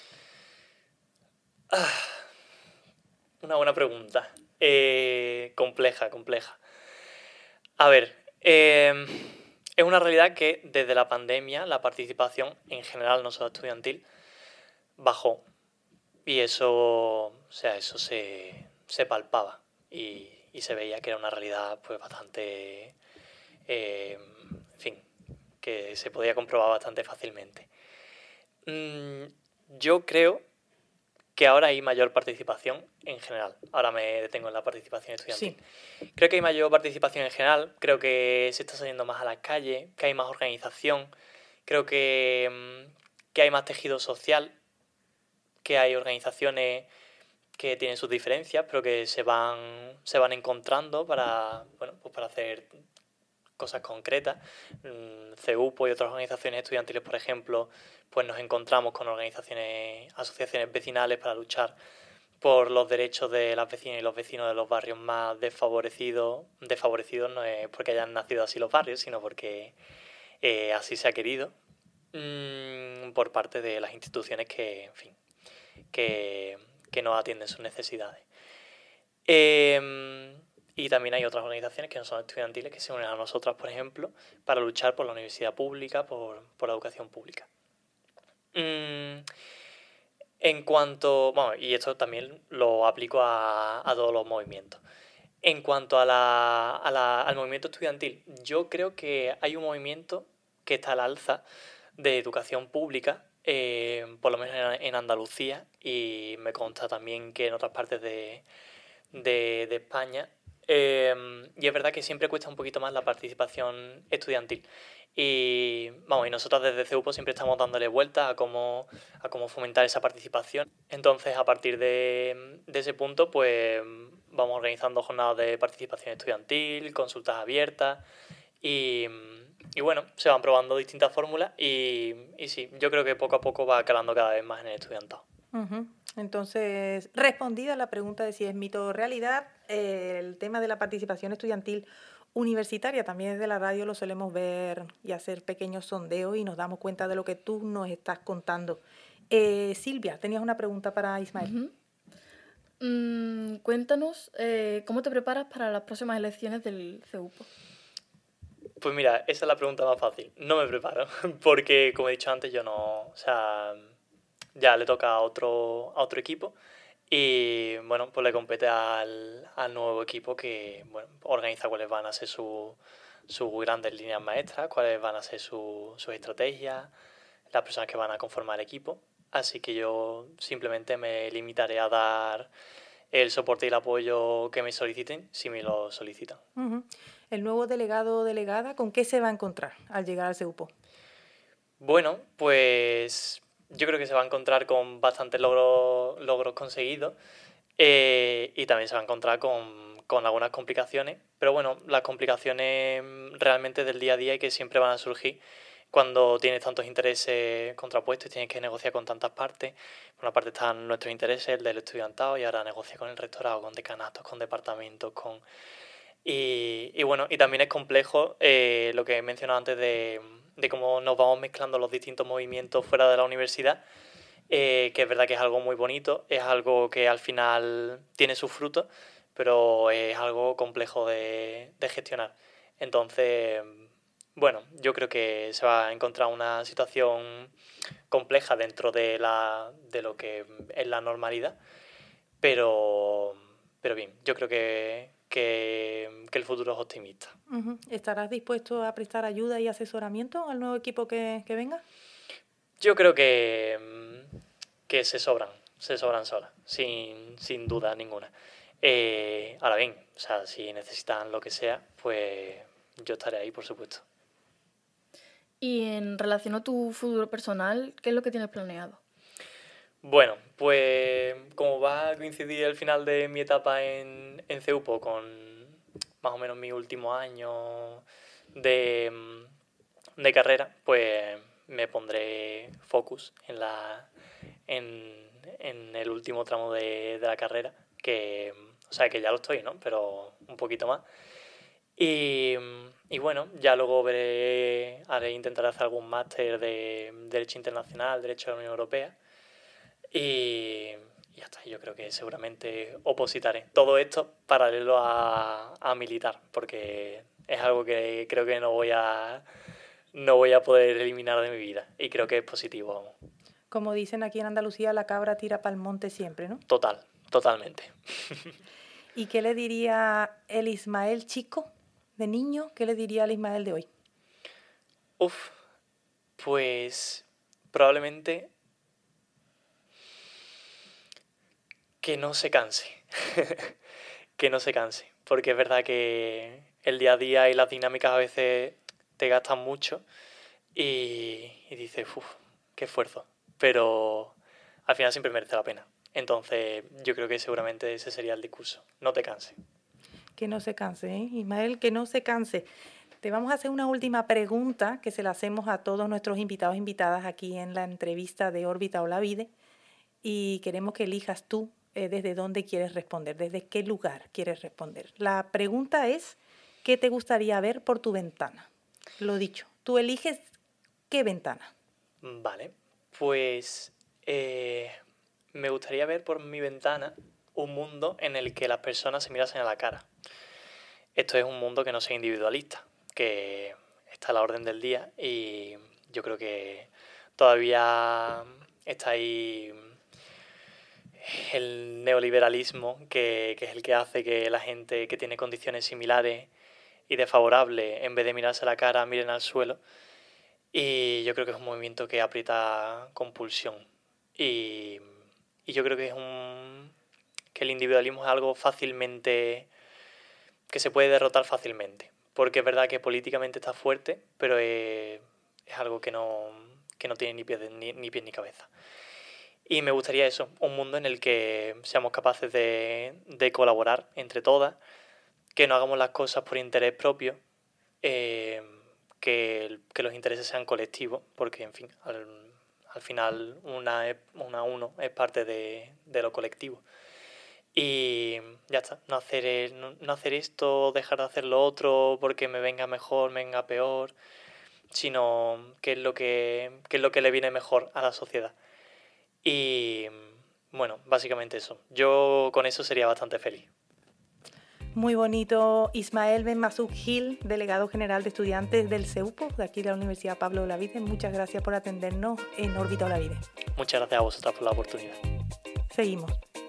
Ah, una buena pregunta. Eh, compleja, compleja. A ver, eh, es una realidad que desde la pandemia la participación en general, no solo estudiantil, bajó. Y eso, o sea, eso se, se palpaba y, y se veía que era una realidad pues bastante, eh, en fin, que se podía comprobar bastante fácilmente. Mm, yo creo que ahora hay mayor participación en general. Ahora me detengo en la participación estudiantil. Sí. Creo que hay mayor participación en general, creo que se está saliendo más a las calles, que hay más organización, creo que, que hay más tejido social, que hay organizaciones que tienen sus diferencias, pero que se van, se van encontrando para, bueno, pues para hacer cosas concretas. CEUPO y otras organizaciones estudiantiles, por ejemplo, pues nos encontramos con organizaciones, asociaciones vecinales para luchar por los derechos de las vecinas y los vecinos de los barrios más desfavorecidos. Desfavorecidos no es porque hayan nacido así los barrios, sino porque eh, así se ha querido mmm, por parte de las instituciones que, en fin, que, que no atienden sus necesidades. Eh, y también hay otras organizaciones que no son estudiantiles que se unen a nosotras, por ejemplo, para luchar por la universidad pública, por, por la educación pública. Mm, en cuanto... Bueno, y esto también lo aplico a, a todos los movimientos. En cuanto a la, a la, al movimiento estudiantil, yo creo que hay un movimiento que está al alza de educación pública, eh, por lo menos en, en Andalucía, y me consta también que en otras partes de, de, de España. Eh, y es verdad que siempre cuesta un poquito más la participación estudiantil. Y vamos, y nosotros desde CEUPO siempre estamos dándole vueltas a cómo, a cómo fomentar esa participación. Entonces, a partir de, de ese punto, pues vamos organizando jornadas de participación estudiantil, consultas abiertas y, y bueno, se van probando distintas fórmulas y, y sí, yo creo que poco a poco va calando cada vez más en el estudiantado. Uh-huh. Entonces, respondida la pregunta de si es mito o realidad, eh, el tema de la participación estudiantil universitaria, también desde la radio lo solemos ver y hacer pequeños sondeos y nos damos cuenta de lo que tú nos estás contando. Eh, Silvia, tenías una pregunta para Ismael. Uh-huh. Mm, cuéntanos, eh, ¿cómo te preparas para las próximas elecciones del CEUPO? Pues mira, esa es la pregunta más fácil. No me preparo, porque como he dicho antes, yo no... O sea, ya le toca a otro, a otro equipo y bueno, pues le compete al, al nuevo equipo que bueno, organiza cuáles van a ser sus sus grandes líneas maestras, cuáles van a ser su, sus estrategias, las personas que van a conformar el equipo. Así que yo simplemente me limitaré a dar el soporte y el apoyo que me soliciten, si me lo solicitan. Uh-huh. El nuevo delegado o delegada, ¿con qué se va a encontrar al llegar al CEUPO? Bueno, pues yo creo que se va a encontrar con bastantes logros, logros conseguidos eh, y también se va a encontrar con, con algunas complicaciones, pero bueno, las complicaciones realmente del día a día y que siempre van a surgir cuando tienes tantos intereses contrapuestos y tienes que negociar con tantas partes. Por una parte están nuestros intereses, el del estudiantado, y ahora negocia con el rectorado, con decanatos, con departamentos, con... Y, y bueno, y también es complejo eh, lo que he mencionado antes de, de cómo nos vamos mezclando los distintos movimientos fuera de la universidad, eh, que es verdad que es algo muy bonito, es algo que al final tiene sus frutos, pero es algo complejo de, de gestionar. Entonces, bueno, yo creo que se va a encontrar una situación compleja dentro de, la, de lo que es la normalidad, pero, pero bien, yo creo que... Que, que el futuro es optimista. Uh-huh. ¿Estarás dispuesto a prestar ayuda y asesoramiento al nuevo equipo que, que venga? Yo creo que, que se sobran, se sobran solas, sin, sin duda ninguna. Eh, ahora bien, o sea, si necesitan lo que sea, pues yo estaré ahí, por supuesto. Y en relación a tu futuro personal, ¿qué es lo que tienes planeado? Bueno, pues como va a coincidir el final de mi etapa en, en CEUPO con más o menos mi último año de, de carrera, pues me pondré focus en, la, en, en el último tramo de, de la carrera, que, o sea, que ya lo estoy, ¿no? Pero un poquito más. Y, y bueno, ya luego veré, haré, intentaré hacer algún máster de Derecho Internacional, Derecho de la Unión Europea. Y ya está, yo creo que seguramente opositaré. Todo esto paralelo a, a militar, porque es algo que creo que no voy a no voy a poder eliminar de mi vida. Y creo que es positivo, vamos. Como dicen aquí en Andalucía, la cabra tira pa'l monte siempre, ¿no? Total, totalmente. ¿Y qué le diría el Ismael chico, de niño? ¿Qué le diría al Ismael de hoy? Uf, pues probablemente que no se canse, que no se canse, porque es verdad que el día a día y las dinámicas a veces te gastan mucho y, y dices, uff, qué esfuerzo, pero al final siempre merece la pena. Entonces yo creo que seguramente ese sería el discurso, no te canses. Que no se canse, ¿eh? Ismael, que no se canse. Te vamos a hacer una última pregunta que se la hacemos a todos nuestros invitados e invitadas aquí en la entrevista de Órbita Olavide y queremos que elijas tú eh, desde dónde quieres responder, desde qué lugar quieres responder. La pregunta es, ¿qué te gustaría ver por tu ventana? Lo dicho, tú eliges qué ventana. Vale, pues eh, me gustaría ver por mi ventana un mundo en el que las personas se mirasen a la cara. Esto es un mundo que no sea individualista, que está a la orden del día y yo creo que todavía está ahí el neoliberalismo, que, que es el que hace que la gente que tiene condiciones similares y desfavorables, en vez de mirarse a la cara, miren al suelo. Y yo creo que es un movimiento que aprieta con pulsión. Y, y yo creo que es un que el individualismo es algo fácilmente que se puede derrotar fácilmente, porque es verdad que políticamente está fuerte, pero es, es algo que no, que no tiene ni pies ni, ni pies ni cabeza. Y me gustaría eso, un mundo en el que seamos capaces de, de colaborar entre todas, que no hagamos las cosas por interés propio, eh, que, que los intereses sean colectivos, porque en fin, al, al final una, es, una uno es parte de, de lo colectivo. Y ya está, no hacer, no, no hacer esto, dejar de hacer lo otro porque me venga mejor, me venga peor, sino qué es lo que, qué es lo que le viene mejor a la sociedad. Y bueno, básicamente eso. Yo con eso sería bastante feliz. Muy bonito. Ismael Ben Masouk Gil, delegado general de estudiantes del CEUPO, de aquí de la Universidad Pablo Olavide. Muchas gracias por atendernos en Órbita Olavide. Muchas gracias a vosotras por la oportunidad. Seguimos.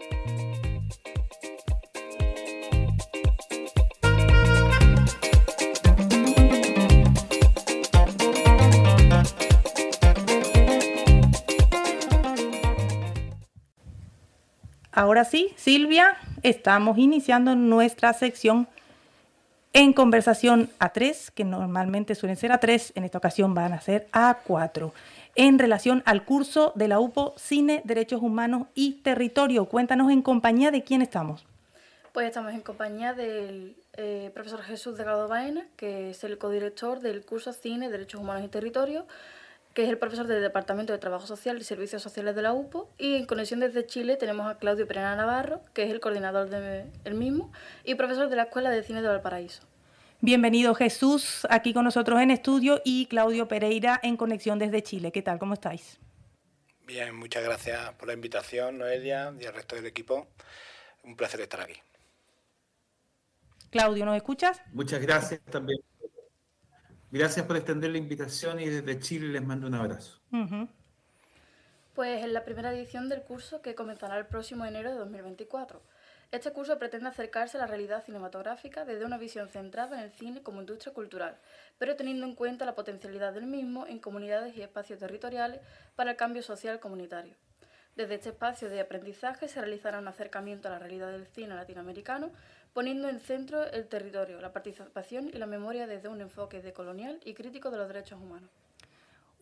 Ahora sí, Silvia, estamos iniciando nuestra sección en conversación a tres, que normalmente suelen ser a tres, en esta ocasión van a ser a cuatro, en relación al curso de la UPO Cine, Derechos Humanos y Territorio. Cuéntanos en compañía de quién estamos. Pues estamos en compañía del eh, profesor Jesús Delgado Baena, que es el codirector del curso Cine, Derechos Humanos y Territorio, que es el profesor del Departamento de Trabajo Social y Servicios Sociales de la UPO, y en conexión desde Chile tenemos a Claudio Pereira Navarro, que es el coordinador del mismo, y profesor de la Escuela de Cine de Valparaíso. Bienvenido Jesús, aquí con nosotros en estudio, y Claudio Pereira en conexión desde Chile. ¿Qué tal? ¿Cómo estáis? Bien, muchas gracias por la invitación, Noelia, y al resto del equipo. Un placer estar aquí. Claudio, ¿nos escuchas? Muchas gracias también. Gracias por extender la invitación y desde Chile les mando un abrazo. Uh-huh. Pues es la primera edición del curso que comenzará el próximo enero de dos mil veinticuatro. Este curso pretende acercarse a la realidad cinematográfica desde una visión centrada en el cine como industria cultural, pero teniendo en cuenta la potencialidad del mismo en comunidades y espacios territoriales para el cambio social comunitario. Desde este espacio de aprendizaje se realizará un acercamiento a la realidad del cine latinoamericano, poniendo en centro el territorio, la participación y la memoria desde un enfoque decolonial y crítico de los derechos humanos.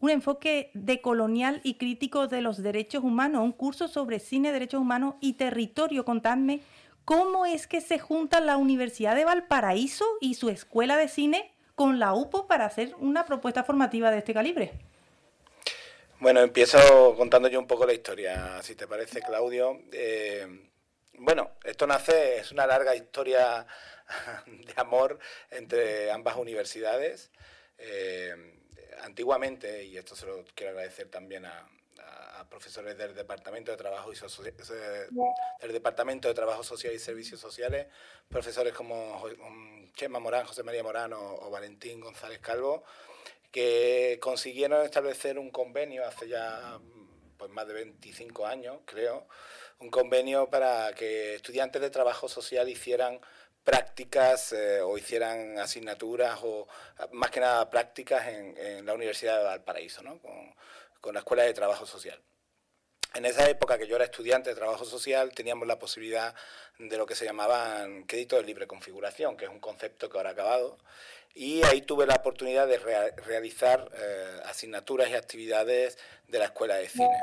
un enfoque decolonial y crítico de los derechos humanos, un curso sobre cine, derechos humanos y territorio. Contadme, ¿cómo es que se junta la Universidad de Valparaíso y su Escuela de Cine con la U P O para hacer una propuesta formativa de este calibre? Bueno, empiezo contando yo un poco la historia, si te parece, Claudio. Eh, bueno, esto nace, es una larga historia de amor entre ambas universidades. Eh, antiguamente, y esto se lo quiero agradecer también a, a, a profesores del Departamento de Trabajo y so del Departamento de Trabajo Social y Servicios Sociales, profesores como Chema Morán, José María Morán o, o Valentín González Calvo, que consiguieron establecer un convenio hace ya pues, más de veinticinco años, creo, un convenio para que estudiantes de trabajo social hicieran prácticas eh, o hicieran asignaturas o más que nada prácticas en, en la Universidad de Valparaíso, ¿no? con, con la Escuela de Trabajo Social. En esa época que yo era estudiante de trabajo social teníamos la posibilidad de lo que se llamaban créditos de libre configuración, que es un concepto que ahora ha acabado, y ahí tuve la oportunidad de rea realizar eh, asignaturas y actividades de la Escuela de Cine.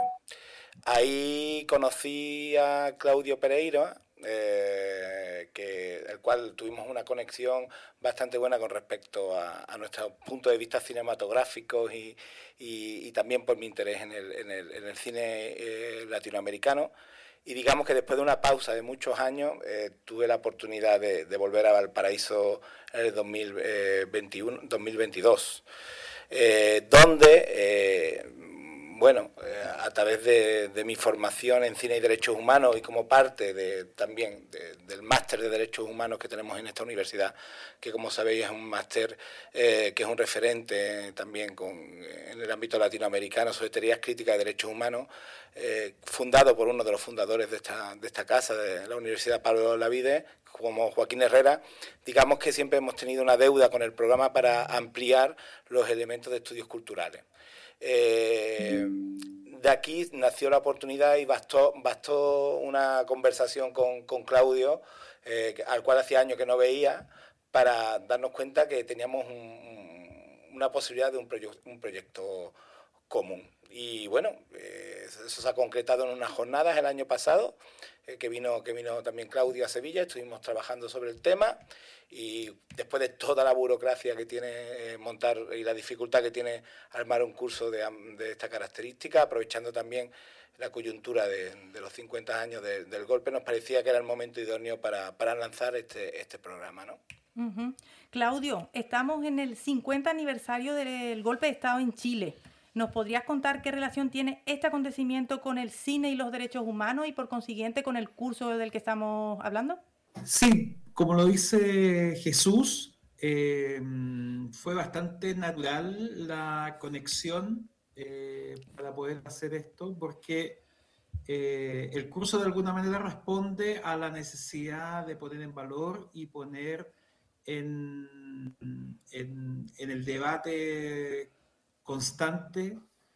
Ahí conocí a Claudio Pereira, eh, que, el cual tuvimos una conexión bastante buena con respecto a, a nuestro punto de vista cinematográficos y, y, y también por mi interés en el, en el, en el cine eh, latinoamericano. Y digamos que después de una pausa de muchos años eh, tuve la oportunidad de, de volver a Valparaíso en el dos mil veintiuno, dos mil veintidós, eh, donde, eh, bueno, eh, a través de, de mi formación en cine y derechos humanos y como parte de, también de, del máster de derechos humanos que tenemos en esta universidad, que como sabéis es un máster eh, que es un referente también con, en el ámbito latinoamericano sobre teorías críticas de derechos humanos, Eh, fundado por uno de los fundadores de esta, de esta casa, de la Universidad Pablo Olavide, como Joaquín Herrera. Digamos que siempre hemos tenido una deuda con el programa para ampliar los elementos de estudios culturales. Eh, de aquí nació la oportunidad y bastó, bastó una conversación con, con Claudio, eh, al cual hacía años que no veía, para darnos cuenta que teníamos un, una posibilidad de un, proye un proyecto común. Y bueno, eh, eso se ha concretado en unas jornadas el año pasado, eh, que, vino, que vino también Claudio a Sevilla, estuvimos trabajando sobre el tema y después de toda la burocracia que tiene eh, montar y la dificultad que tiene armar un curso de, de esta característica, aprovechando también la coyuntura de, de los cincuenta años de, del golpe, nos parecía que era el momento idóneo para, para lanzar este, este programa, ¿no? Uh-huh. Claudio, estamos en el cincuenta aniversario del golpe de Estado en Chile. ¿Nos podrías contar qué relación tiene este acontecimiento con el cine y los derechos humanos y por consiguiente con el curso del que estamos hablando? Sí, como lo dice Jesús, eh, fue bastante natural la conexión eh, para poder hacer esto, porque eh, el curso de alguna manera responde a la necesidad de poner en valor y poner en, en, en el debate constante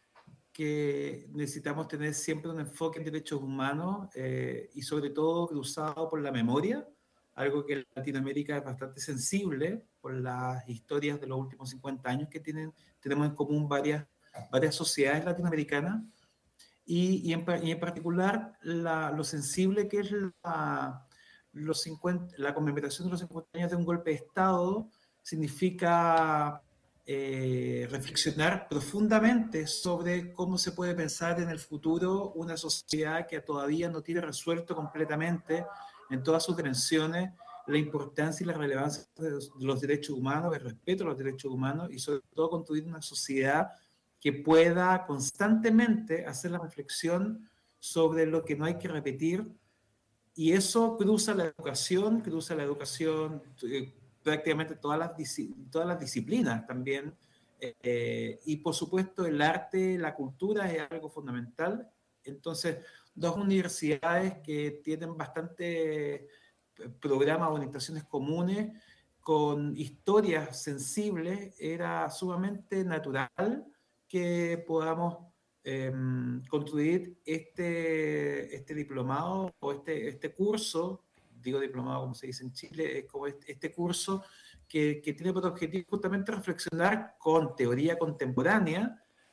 que necesitamos tener siempre un enfoque en derechos humanos eh, y sobre todo cruzado por la memoria, algo que en Latinoamérica es bastante sensible por las historias de los últimos cincuenta años que tienen, tenemos en común varias, varias sociedades latinoamericanas y, y, en, y en particular la, lo sensible que es la, los cincuenta, la conmemoración de los cincuenta años de un golpe de Estado significa Eh, reflexionar profundamente sobre cómo se puede pensar en el futuro una sociedad que todavía no tiene resuelto completamente en todas sus dimensiones la importancia y la relevancia de los, de los derechos humanos, el respeto a los derechos humanos y sobre todo construir una sociedad que pueda constantemente hacer la reflexión sobre lo que no hay que repetir, y eso cruza la educación, cruza la educación eh, prácticamente todas las, todas las disciplinas también, eh, y por supuesto el arte, la cultura es algo fundamental. Entonces, dos universidades que tienen bastante programas o orientaciones comunes, con historias sensibles, era sumamente natural que podamos eh, construir este, este diplomado o este, este curso, digo diplomado como se dice en Chile, es como este, este curso que, que tiene por objetivo justamente reflexionar con teoría contemporánea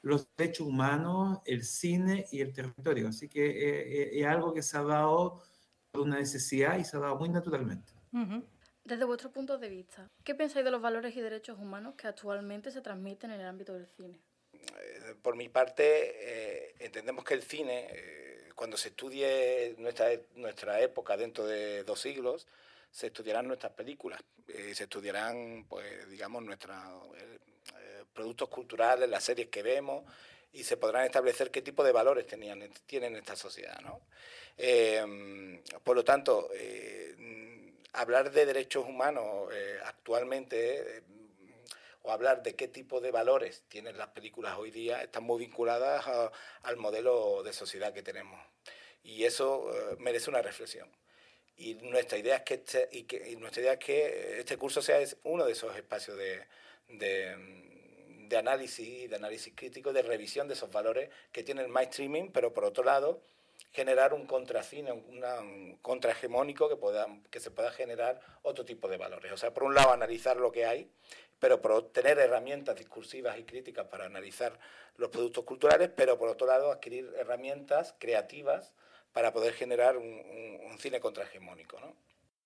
los derechos humanos, el cine y el territorio. Así que eh, es algo que se ha dado por una necesidad y se ha dado muy naturalmente. Uh-huh. Desde vuestro punto de vista, ¿qué pensáis de los valores y derechos humanos que actualmente se transmiten en el ámbito del cine? Eh, por mi parte, eh, entendemos que el cine, eh, cuando se estudie nuestra, nuestra época dentro de dos siglos, se estudiarán nuestras películas, eh, se estudiarán, pues, digamos, nuestros eh, eh, productos culturales, las series que vemos, y se podrán establecer qué tipo de valores tenían, tienen esta sociedad, ¿no? Eh, por lo tanto, eh, hablar de derechos humanos eh, actualmente, eh, o hablar de qué tipo de valores tienen las películas hoy día, están muy vinculadas a, al modelo de sociedad que tenemos. Y eso eh, merece una reflexión. Y nuestra idea es que este, y que, y nuestra idea es que este curso sea uno de esos espacios de, de, de análisis, de análisis crítico, de revisión de esos valores que tiene el mainstreaming, pero por otro lado, generar un contracine, una, un contrahegemónico que, pueda, que se pueda generar otro tipo de valores. O sea, por un lado, analizar lo que hay, pero por tener herramientas discursivas y críticas para analizar los productos culturales, pero por otro lado, adquirir herramientas creativas para poder generar un, un, un cine contrahegemónico, ¿no?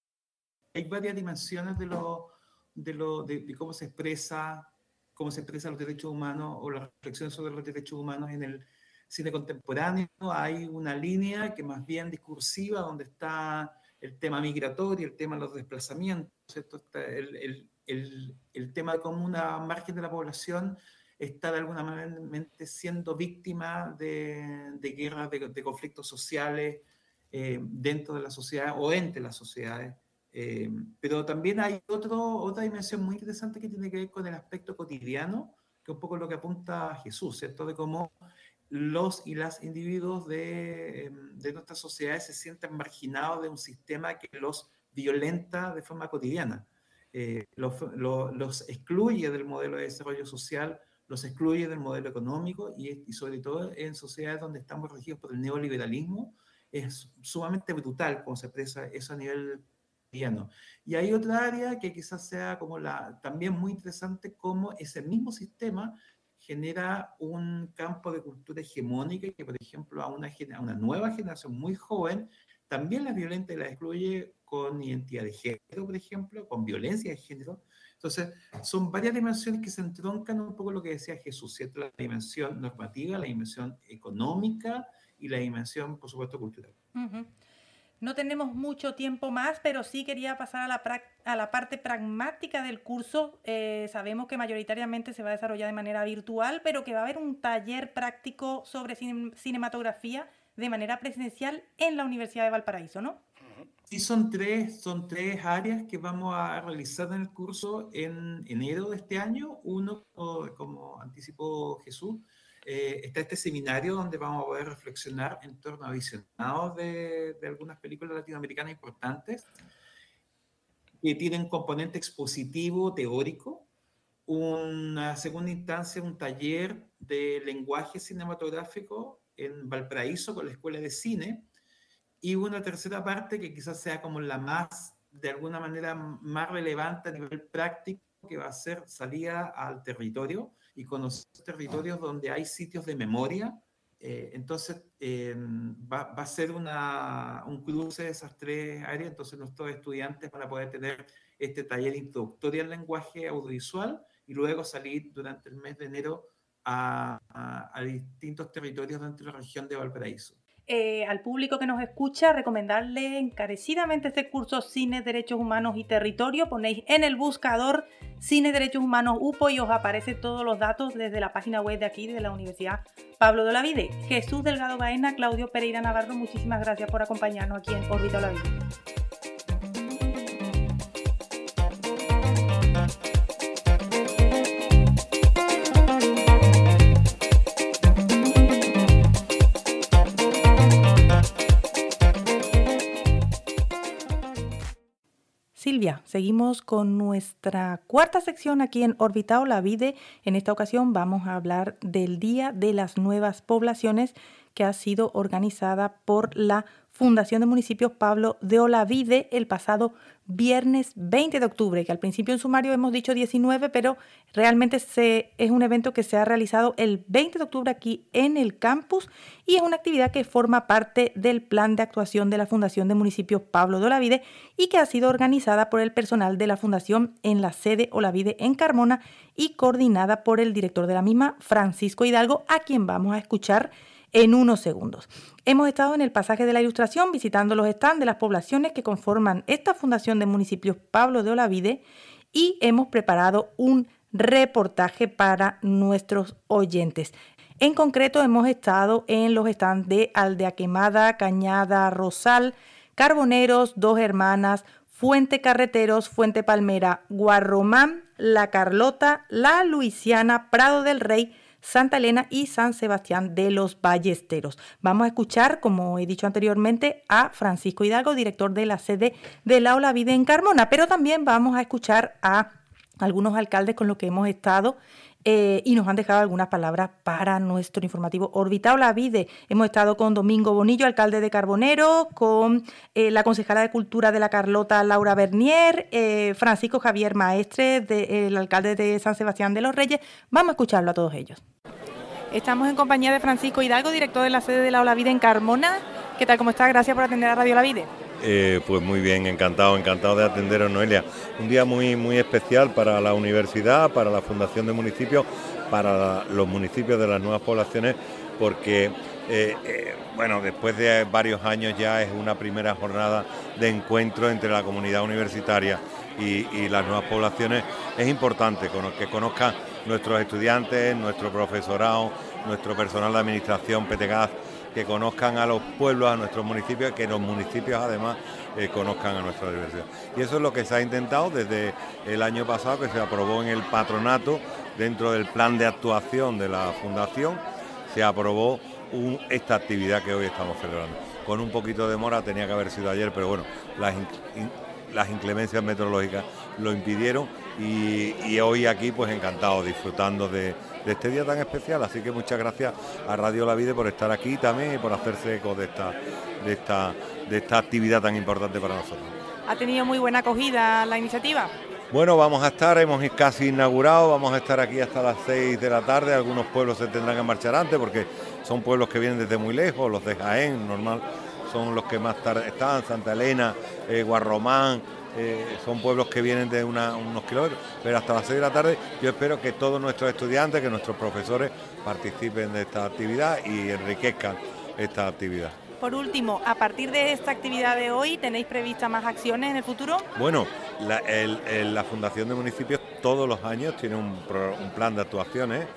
Hay varias dimensiones de, lo, de, lo, de, de cómo se expresa, cómo se expresan los derechos humanos o las reflexiones sobre los derechos humanos en el cine contemporáneo. Hay una línea que más bien discursiva, donde está el tema migratorio, el tema de los desplazamientos, ¿cierto? Está el, el, el, el tema de cómo una margen de la población está de alguna manera siendo víctima de, de guerras, de, de conflictos sociales eh, dentro de la sociedad o entre las sociedades. Eh, pero también hay otro, otra dimensión muy interesante que tiene que ver con el aspecto cotidiano, que es un poco lo que apunta Jesús, ¿cierto? De cómo los y las individuos de, de nuestras sociedades se sienten marginados de un sistema que los violenta de forma cotidiana. Eh, los, los, los excluye del modelo de desarrollo social, los excluye del modelo económico y, y sobre todo en sociedades donde estamos regidos por el neoliberalismo, es sumamente brutal cómo se expresa eso a nivel cotidiano. Y hay otra área que quizás sea como la, también muy interesante, cómo ese mismo sistema genera un campo de cultura hegemónica que, por ejemplo, a una, a una nueva generación muy joven también la violenta y la excluye con identidad de género, por ejemplo, con violencia de género. Entonces, son varias dimensiones que se entroncan un poco lo que decía Jesús, ¿cierto? La dimensión normativa, la dimensión económica y la dimensión, por supuesto, cultural. Uh-huh. No tenemos mucho tiempo más, pero sí quería pasar a la, pra- a la parte pragmática del curso. Eh, sabemos que mayoritariamente se va a desarrollar de manera virtual, pero que va a haber un taller práctico sobre cine- cinematografía de manera presencial en la Universidad de Valparaíso, ¿no? Sí, son tres, son tres áreas que vamos a realizar en el curso en enero de este año. Uno, como anticipó Jesús, eh, está este seminario donde vamos a poder reflexionar en torno a visionados de, de algunas películas latinoamericanas importantes que tienen componente expositivo teórico. Una segunda instancia, un taller de lenguaje cinematográfico en Valparaíso con la Escuela de Cine. Y una tercera parte que quizás sea como la más, de alguna manera, más relevante a nivel práctico, que va a ser salida al territorio y conocer territorios donde hay sitios de memoria. Eh, entonces, eh, va, va a ser una, un cruce de esas tres áreas. Entonces, nuestros estudiantes van a poder tener este taller introductorio al lenguaje audiovisual y luego salir durante el mes de enero a, a, a distintos territorios dentro de la región de Valparaíso. Eh, al público que nos escucha, recomendarle encarecidamente este curso Cine, Derechos Humanos y Territorio. Ponéis en el buscador Cine, Derechos Humanos U P O y os aparecen todos los datos desde la página web de aquí, de la Universidad Pablo de Olavide. Jesús Delgado Baena, Claudio Pereira Navarro, muchísimas gracias por acompañarnos aquí en Órbita Olavide. Silvia, seguimos con nuestra cuarta sección aquí en Órbita Olavide. En esta ocasión vamos a hablar del Día de las Nuevas Poblaciones, que ha sido organizada por la Fundación de Municipios Pablo de Olavide el pasado viernes veinte de octubre, que al principio en sumario hemos dicho diecinueve, pero realmente se, es un evento que se ha realizado el veinte de octubre aquí en el campus y es una actividad que forma parte del plan de actuación de la Fundación de Municipios Pablo de Olavide y que ha sido organizada por el personal de la Fundación en la sede Olavide en Carmona y coordinada por el director de la misma, Francisco Hidalgo, a quien vamos a escuchar en unos segundos. Hemos estado en el pasaje de la Ilustración visitando los stands de las poblaciones que conforman esta Fundación de Municipios Pablo de Olavide y hemos preparado un reportaje para nuestros oyentes. En concreto hemos estado en los stands de Aldea Quemada, Cañada Rosal, Carboneros, Dos Hermanas, Fuente Carreteros, Fuente Palmera, Guarromán, La Carlota, La Luisiana, Prado del Rey, Santa Elena y San Sebastián de los Ballesteros. Vamos a escuchar, como he dicho anteriormente, a Francisco Hidalgo, director de la sede de la Olavide en Carmona, pero también vamos a escuchar a algunos alcaldes con los que hemos estado eh, y nos han dejado algunas palabras para nuestro informativo Órbita Olavide. Hemos estado con Domingo Bonillo, alcalde de Carbonero, con eh, la concejala de Cultura de La Carlota, Laura Bernier, eh, Francisco Javier Maestre, de, el alcalde de San Sebastián de los Reyes. Vamos a escucharlo a todos ellos. Estamos en compañía de Francisco Hidalgo, director de la sede de la Olavide en Carmona. ¿Qué tal? ¿Cómo está? Gracias por atender a Radio Olavide. Eh, pues muy bien, encantado, encantado de atenderos, Noelia. Un día muy, muy especial para la universidad, para la Fundación de Municipios, para los municipios de las nuevas poblaciones, porque, eh, eh, bueno, después de varios años ya es una primera jornada de encuentro entre la comunidad universitaria y, y las nuevas poblaciones. Es importante que conozcan nuestros estudiantes, nuestro profesorado, nuestro personal de administración, P T G A Z, que conozcan a los pueblos, a nuestros municipios, que los municipios además eh, conozcan a nuestra diversidad. Y eso es lo que se ha intentado desde el año pasado, que se aprobó en el patronato, dentro del plan de actuación de la Fundación, se aprobó un, esta actividad que hoy estamos celebrando. Con un poquito de demora, tenía que haber sido ayer, pero bueno, las, in, in, las inclemencias meteorológicas lo impidieron y, y hoy aquí pues encantado, disfrutando de, de este día tan especial, así que muchas gracias a Radio Olavide por estar aquí también y por hacerse eco de esta, de esta, de esta actividad tan importante para nosotros. ¿Ha tenido muy buena acogida la iniciativa? Bueno, vamos a estar, hemos casi inaugurado, vamos a estar aquí hasta las seis de la tarde, algunos pueblos se tendrán que marchar antes porque son pueblos que vienen desde muy lejos, los de Jaén, normal, son los que más tarde están, Santa Elena, eh, Guarromán, eh, son pueblos que vienen de una, unos kilómetros, pero hasta las seis de la tarde yo espero que todos nuestros estudiantes, que nuestros profesores participen de esta actividad y enriquezcan esta actividad. Por último, a partir de esta actividad de hoy, ¿tenéis previstas más acciones en el futuro? Bueno, la, el, el, la Fundación de Municipios todos los años tiene un, pro, un plan de actuaciones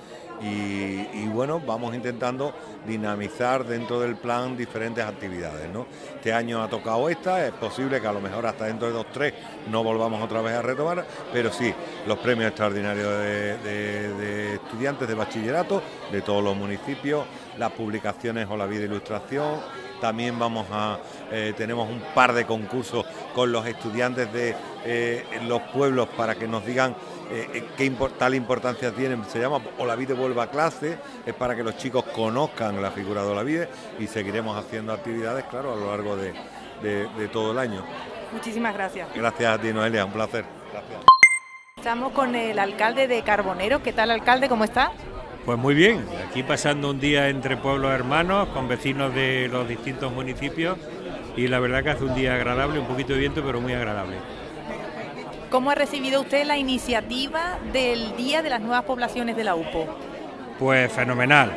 y, y bueno, vamos intentando dinamizar dentro del plan diferentes actividades, ¿no? Este año ha tocado esta, es posible que a lo mejor hasta dentro de dos o tres no volvamos otra vez a retomar, pero sí, los premios extraordinarios de, de, de estudiantes de bachillerato de todos los municipios, las publicaciones Olavide Ilustración. También vamos a eh, tenemos un par de concursos con los estudiantes de eh, los pueblos para que nos digan eh, qué import, tal importancia tienen. Se llama Olavide vuelve a clase, es para que los chicos conozcan la figura de Olavide y seguiremos haciendo actividades, claro, a lo largo de, de, de todo el año. Muchísimas gracias. Gracias a ti, Noelia, un placer. Gracias. Estamos con el alcalde de Carbonero. ¿Qué tal, alcalde? ¿Cómo está? Pues muy bien, aquí pasando un día entre pueblos hermanos, con vecinos de los distintos municipios y la verdad que hace un día agradable, un poquito de viento, pero muy agradable. ¿Cómo ha recibido usted la iniciativa del Día de las Nuevas Poblaciones de la U P O? Pues fenomenal.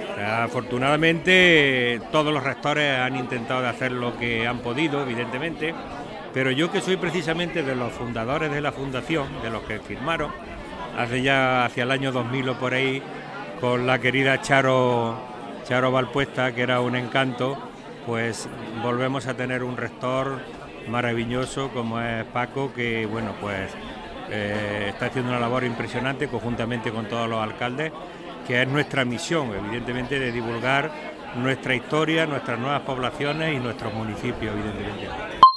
Afortunadamente todos los rectores han intentado de hacer lo que han podido, evidentemente, pero yo que soy precisamente de los fundadores de la fundación, de los que firmaron, hace ya hacia el año dos mil o por ahí, con la querida Charo, Charo Valpuesta, que era un encanto, pues volvemos a tener un rector maravilloso como es Paco, que bueno, pues eh, está haciendo una labor impresionante conjuntamente con todos los alcaldes, que es nuestra misión, evidentemente, de divulgar nuestra historia, nuestras nuevas poblaciones y nuestros municipios, evidentemente.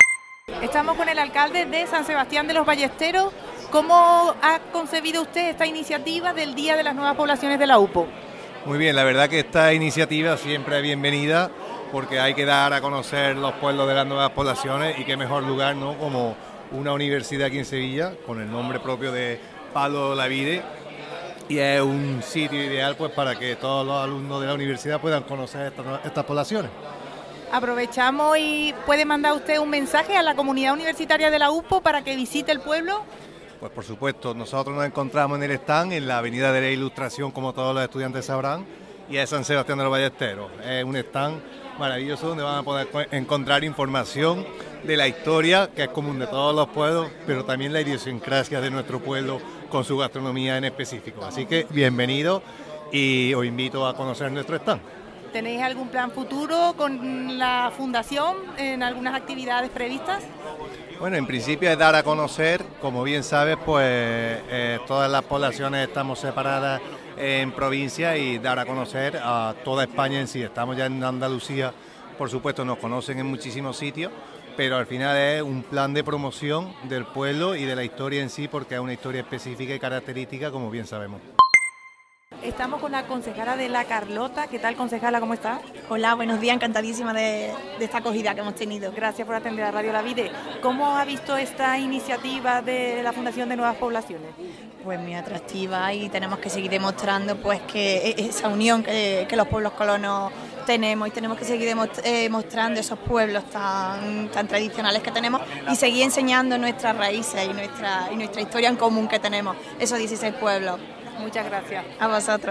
Estamos con el alcalde de San Sebastián de los Ballesteros. ¿Cómo ha concebido usted esta iniciativa del Día de las Nuevas Poblaciones de la U P O? Muy bien, la verdad que esta iniciativa siempre es bienvenida porque hay que dar a conocer los pueblos de las nuevas poblaciones y qué mejor lugar, ¿no?, como una universidad aquí en Sevilla con el nombre propio de Pablo Olavide, y es un sitio ideal pues para que todos los alumnos de la universidad puedan conocer estas, estas poblaciones. Aprovechamos y puede mandar usted un mensaje a la comunidad universitaria de la U P O para que visite el pueblo. Pues por supuesto, nosotros nos encontramos en el stand en la Avenida de la Ilustración, como todos los estudiantes sabrán, y es San Sebastián de los Ballesteros. Es un stand maravilloso donde van a poder encontrar información de la historia, que es común de todos los pueblos, pero también la idiosincrasia de nuestro pueblo con su gastronomía en específico. Así que bienvenido y os invito a conocer nuestro stand. ¿Tenéis algún plan futuro con la fundación en algunas actividades previstas? Bueno, en principio es dar a conocer, como bien sabes, pues eh, todas las poblaciones estamos separadas en provincias y dar a conocer a toda España en sí. Estamos ya en Andalucía, por supuesto nos conocen en muchísimos sitios, pero al final es un plan de promoción del pueblo y de la historia en sí, porque es una historia específica y característica, como bien sabemos. Estamos con la concejala de La Carlota. ¿Qué tal, concejala? ¿Cómo está? Hola, buenos días, encantadísima de, de esta acogida que hemos tenido. Gracias por atender a Radio Olavide. ¿Cómo ha visto esta iniciativa de la Fundación de Nuevas Poblaciones? Pues muy atractiva, y tenemos que seguir demostrando pues que esa unión que, que los pueblos colonos tenemos, y tenemos que seguir demostrando esos pueblos tan, tan tradicionales que tenemos y seguir enseñando nuestras raíces y nuestra, y nuestra historia en común que tenemos, esos dieciséis pueblos. Muchas gracias. A vosotros.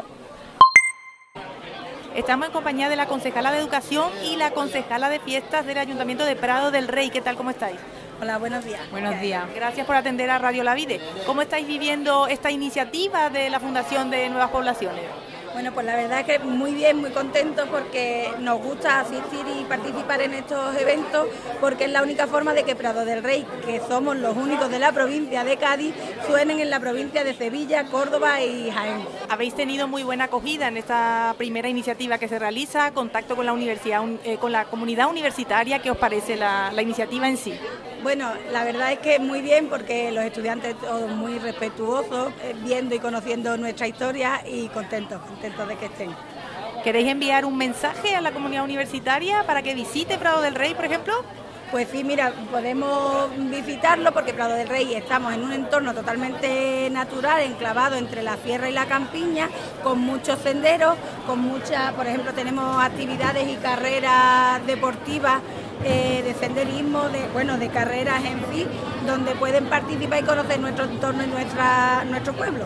Estamos en compañía de la concejala de Educación y la concejala de Fiestas del Ayuntamiento de Prado del Rey. ¿Qué tal? ¿Cómo estáis? Hola, buenos días. Buenos días. Gracias por atender a Radio Olavide. ¿Cómo estáis viviendo esta iniciativa de la Fundación de Nuevas Poblaciones? Bueno, pues la verdad es que muy bien, muy contentos, porque nos gusta asistir y participar en estos eventos, porque es la única forma de que Prado del Rey, que somos los únicos de la provincia de Cádiz, suenen en la provincia de Sevilla, Córdoba y Jaén. Habéis tenido muy buena acogida en esta primera iniciativa que se realiza, contacto con la universidad, eh, con la comunidad universitaria. ¿Qué os parece la, la iniciativa en sí? Bueno, la verdad es que muy bien, porque los estudiantes todos muy respetuosos, eh, viendo y conociendo nuestra historia, y contentos, contentos de que estén. ¿Queréis enviar un mensaje a la comunidad universitaria para que visite Prado del Rey, por ejemplo? Pues sí, mira, podemos visitarlo, porque Prado del Rey estamos en un entorno totalmente natural, enclavado entre la sierra y la campiña, con muchos senderos, con muchas, por ejemplo, tenemos actividades y carreras deportivas, eh, de senderismo, de bueno, de carreras en fin, donde pueden participar y conocer nuestro entorno y nuestra, nuestro pueblo.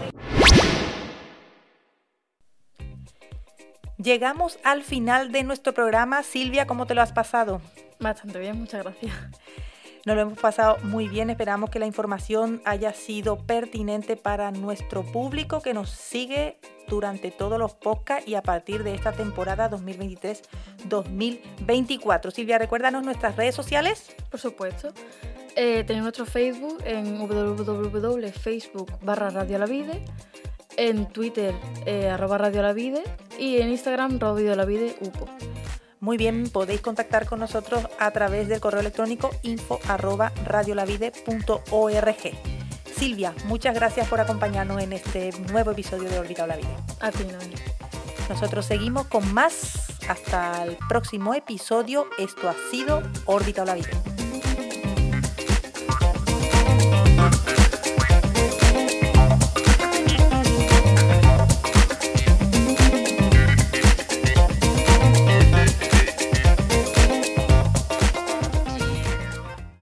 Llegamos al final de nuestro programa. Silvia, ¿cómo te lo has pasado? Bastante bien, muchas gracias. Nos lo hemos pasado muy bien, esperamos que la información haya sido pertinente para nuestro público que nos sigue durante todos los podcasts y a partir de esta temporada dos mil veintitrés dos mil veinticuatro. Silvia, recuérdanos nuestras redes sociales. Por supuesto. Eh, tenemos nuestro Facebook en www punto facebook barra Radio Olavide, en Twitter eh, arroba Radio Olavide y en Instagram Radio Olavide U P O. Muy bien, podéis contactar con nosotros a través del correo electrónico info arroba radiolavide punto org. Silvia, muchas gracias por acompañarnos en este nuevo episodio de Órbita Olavide. A ti, no. Nosotros seguimos con más. Hasta el próximo episodio. Esto ha sido Órbita Olavide.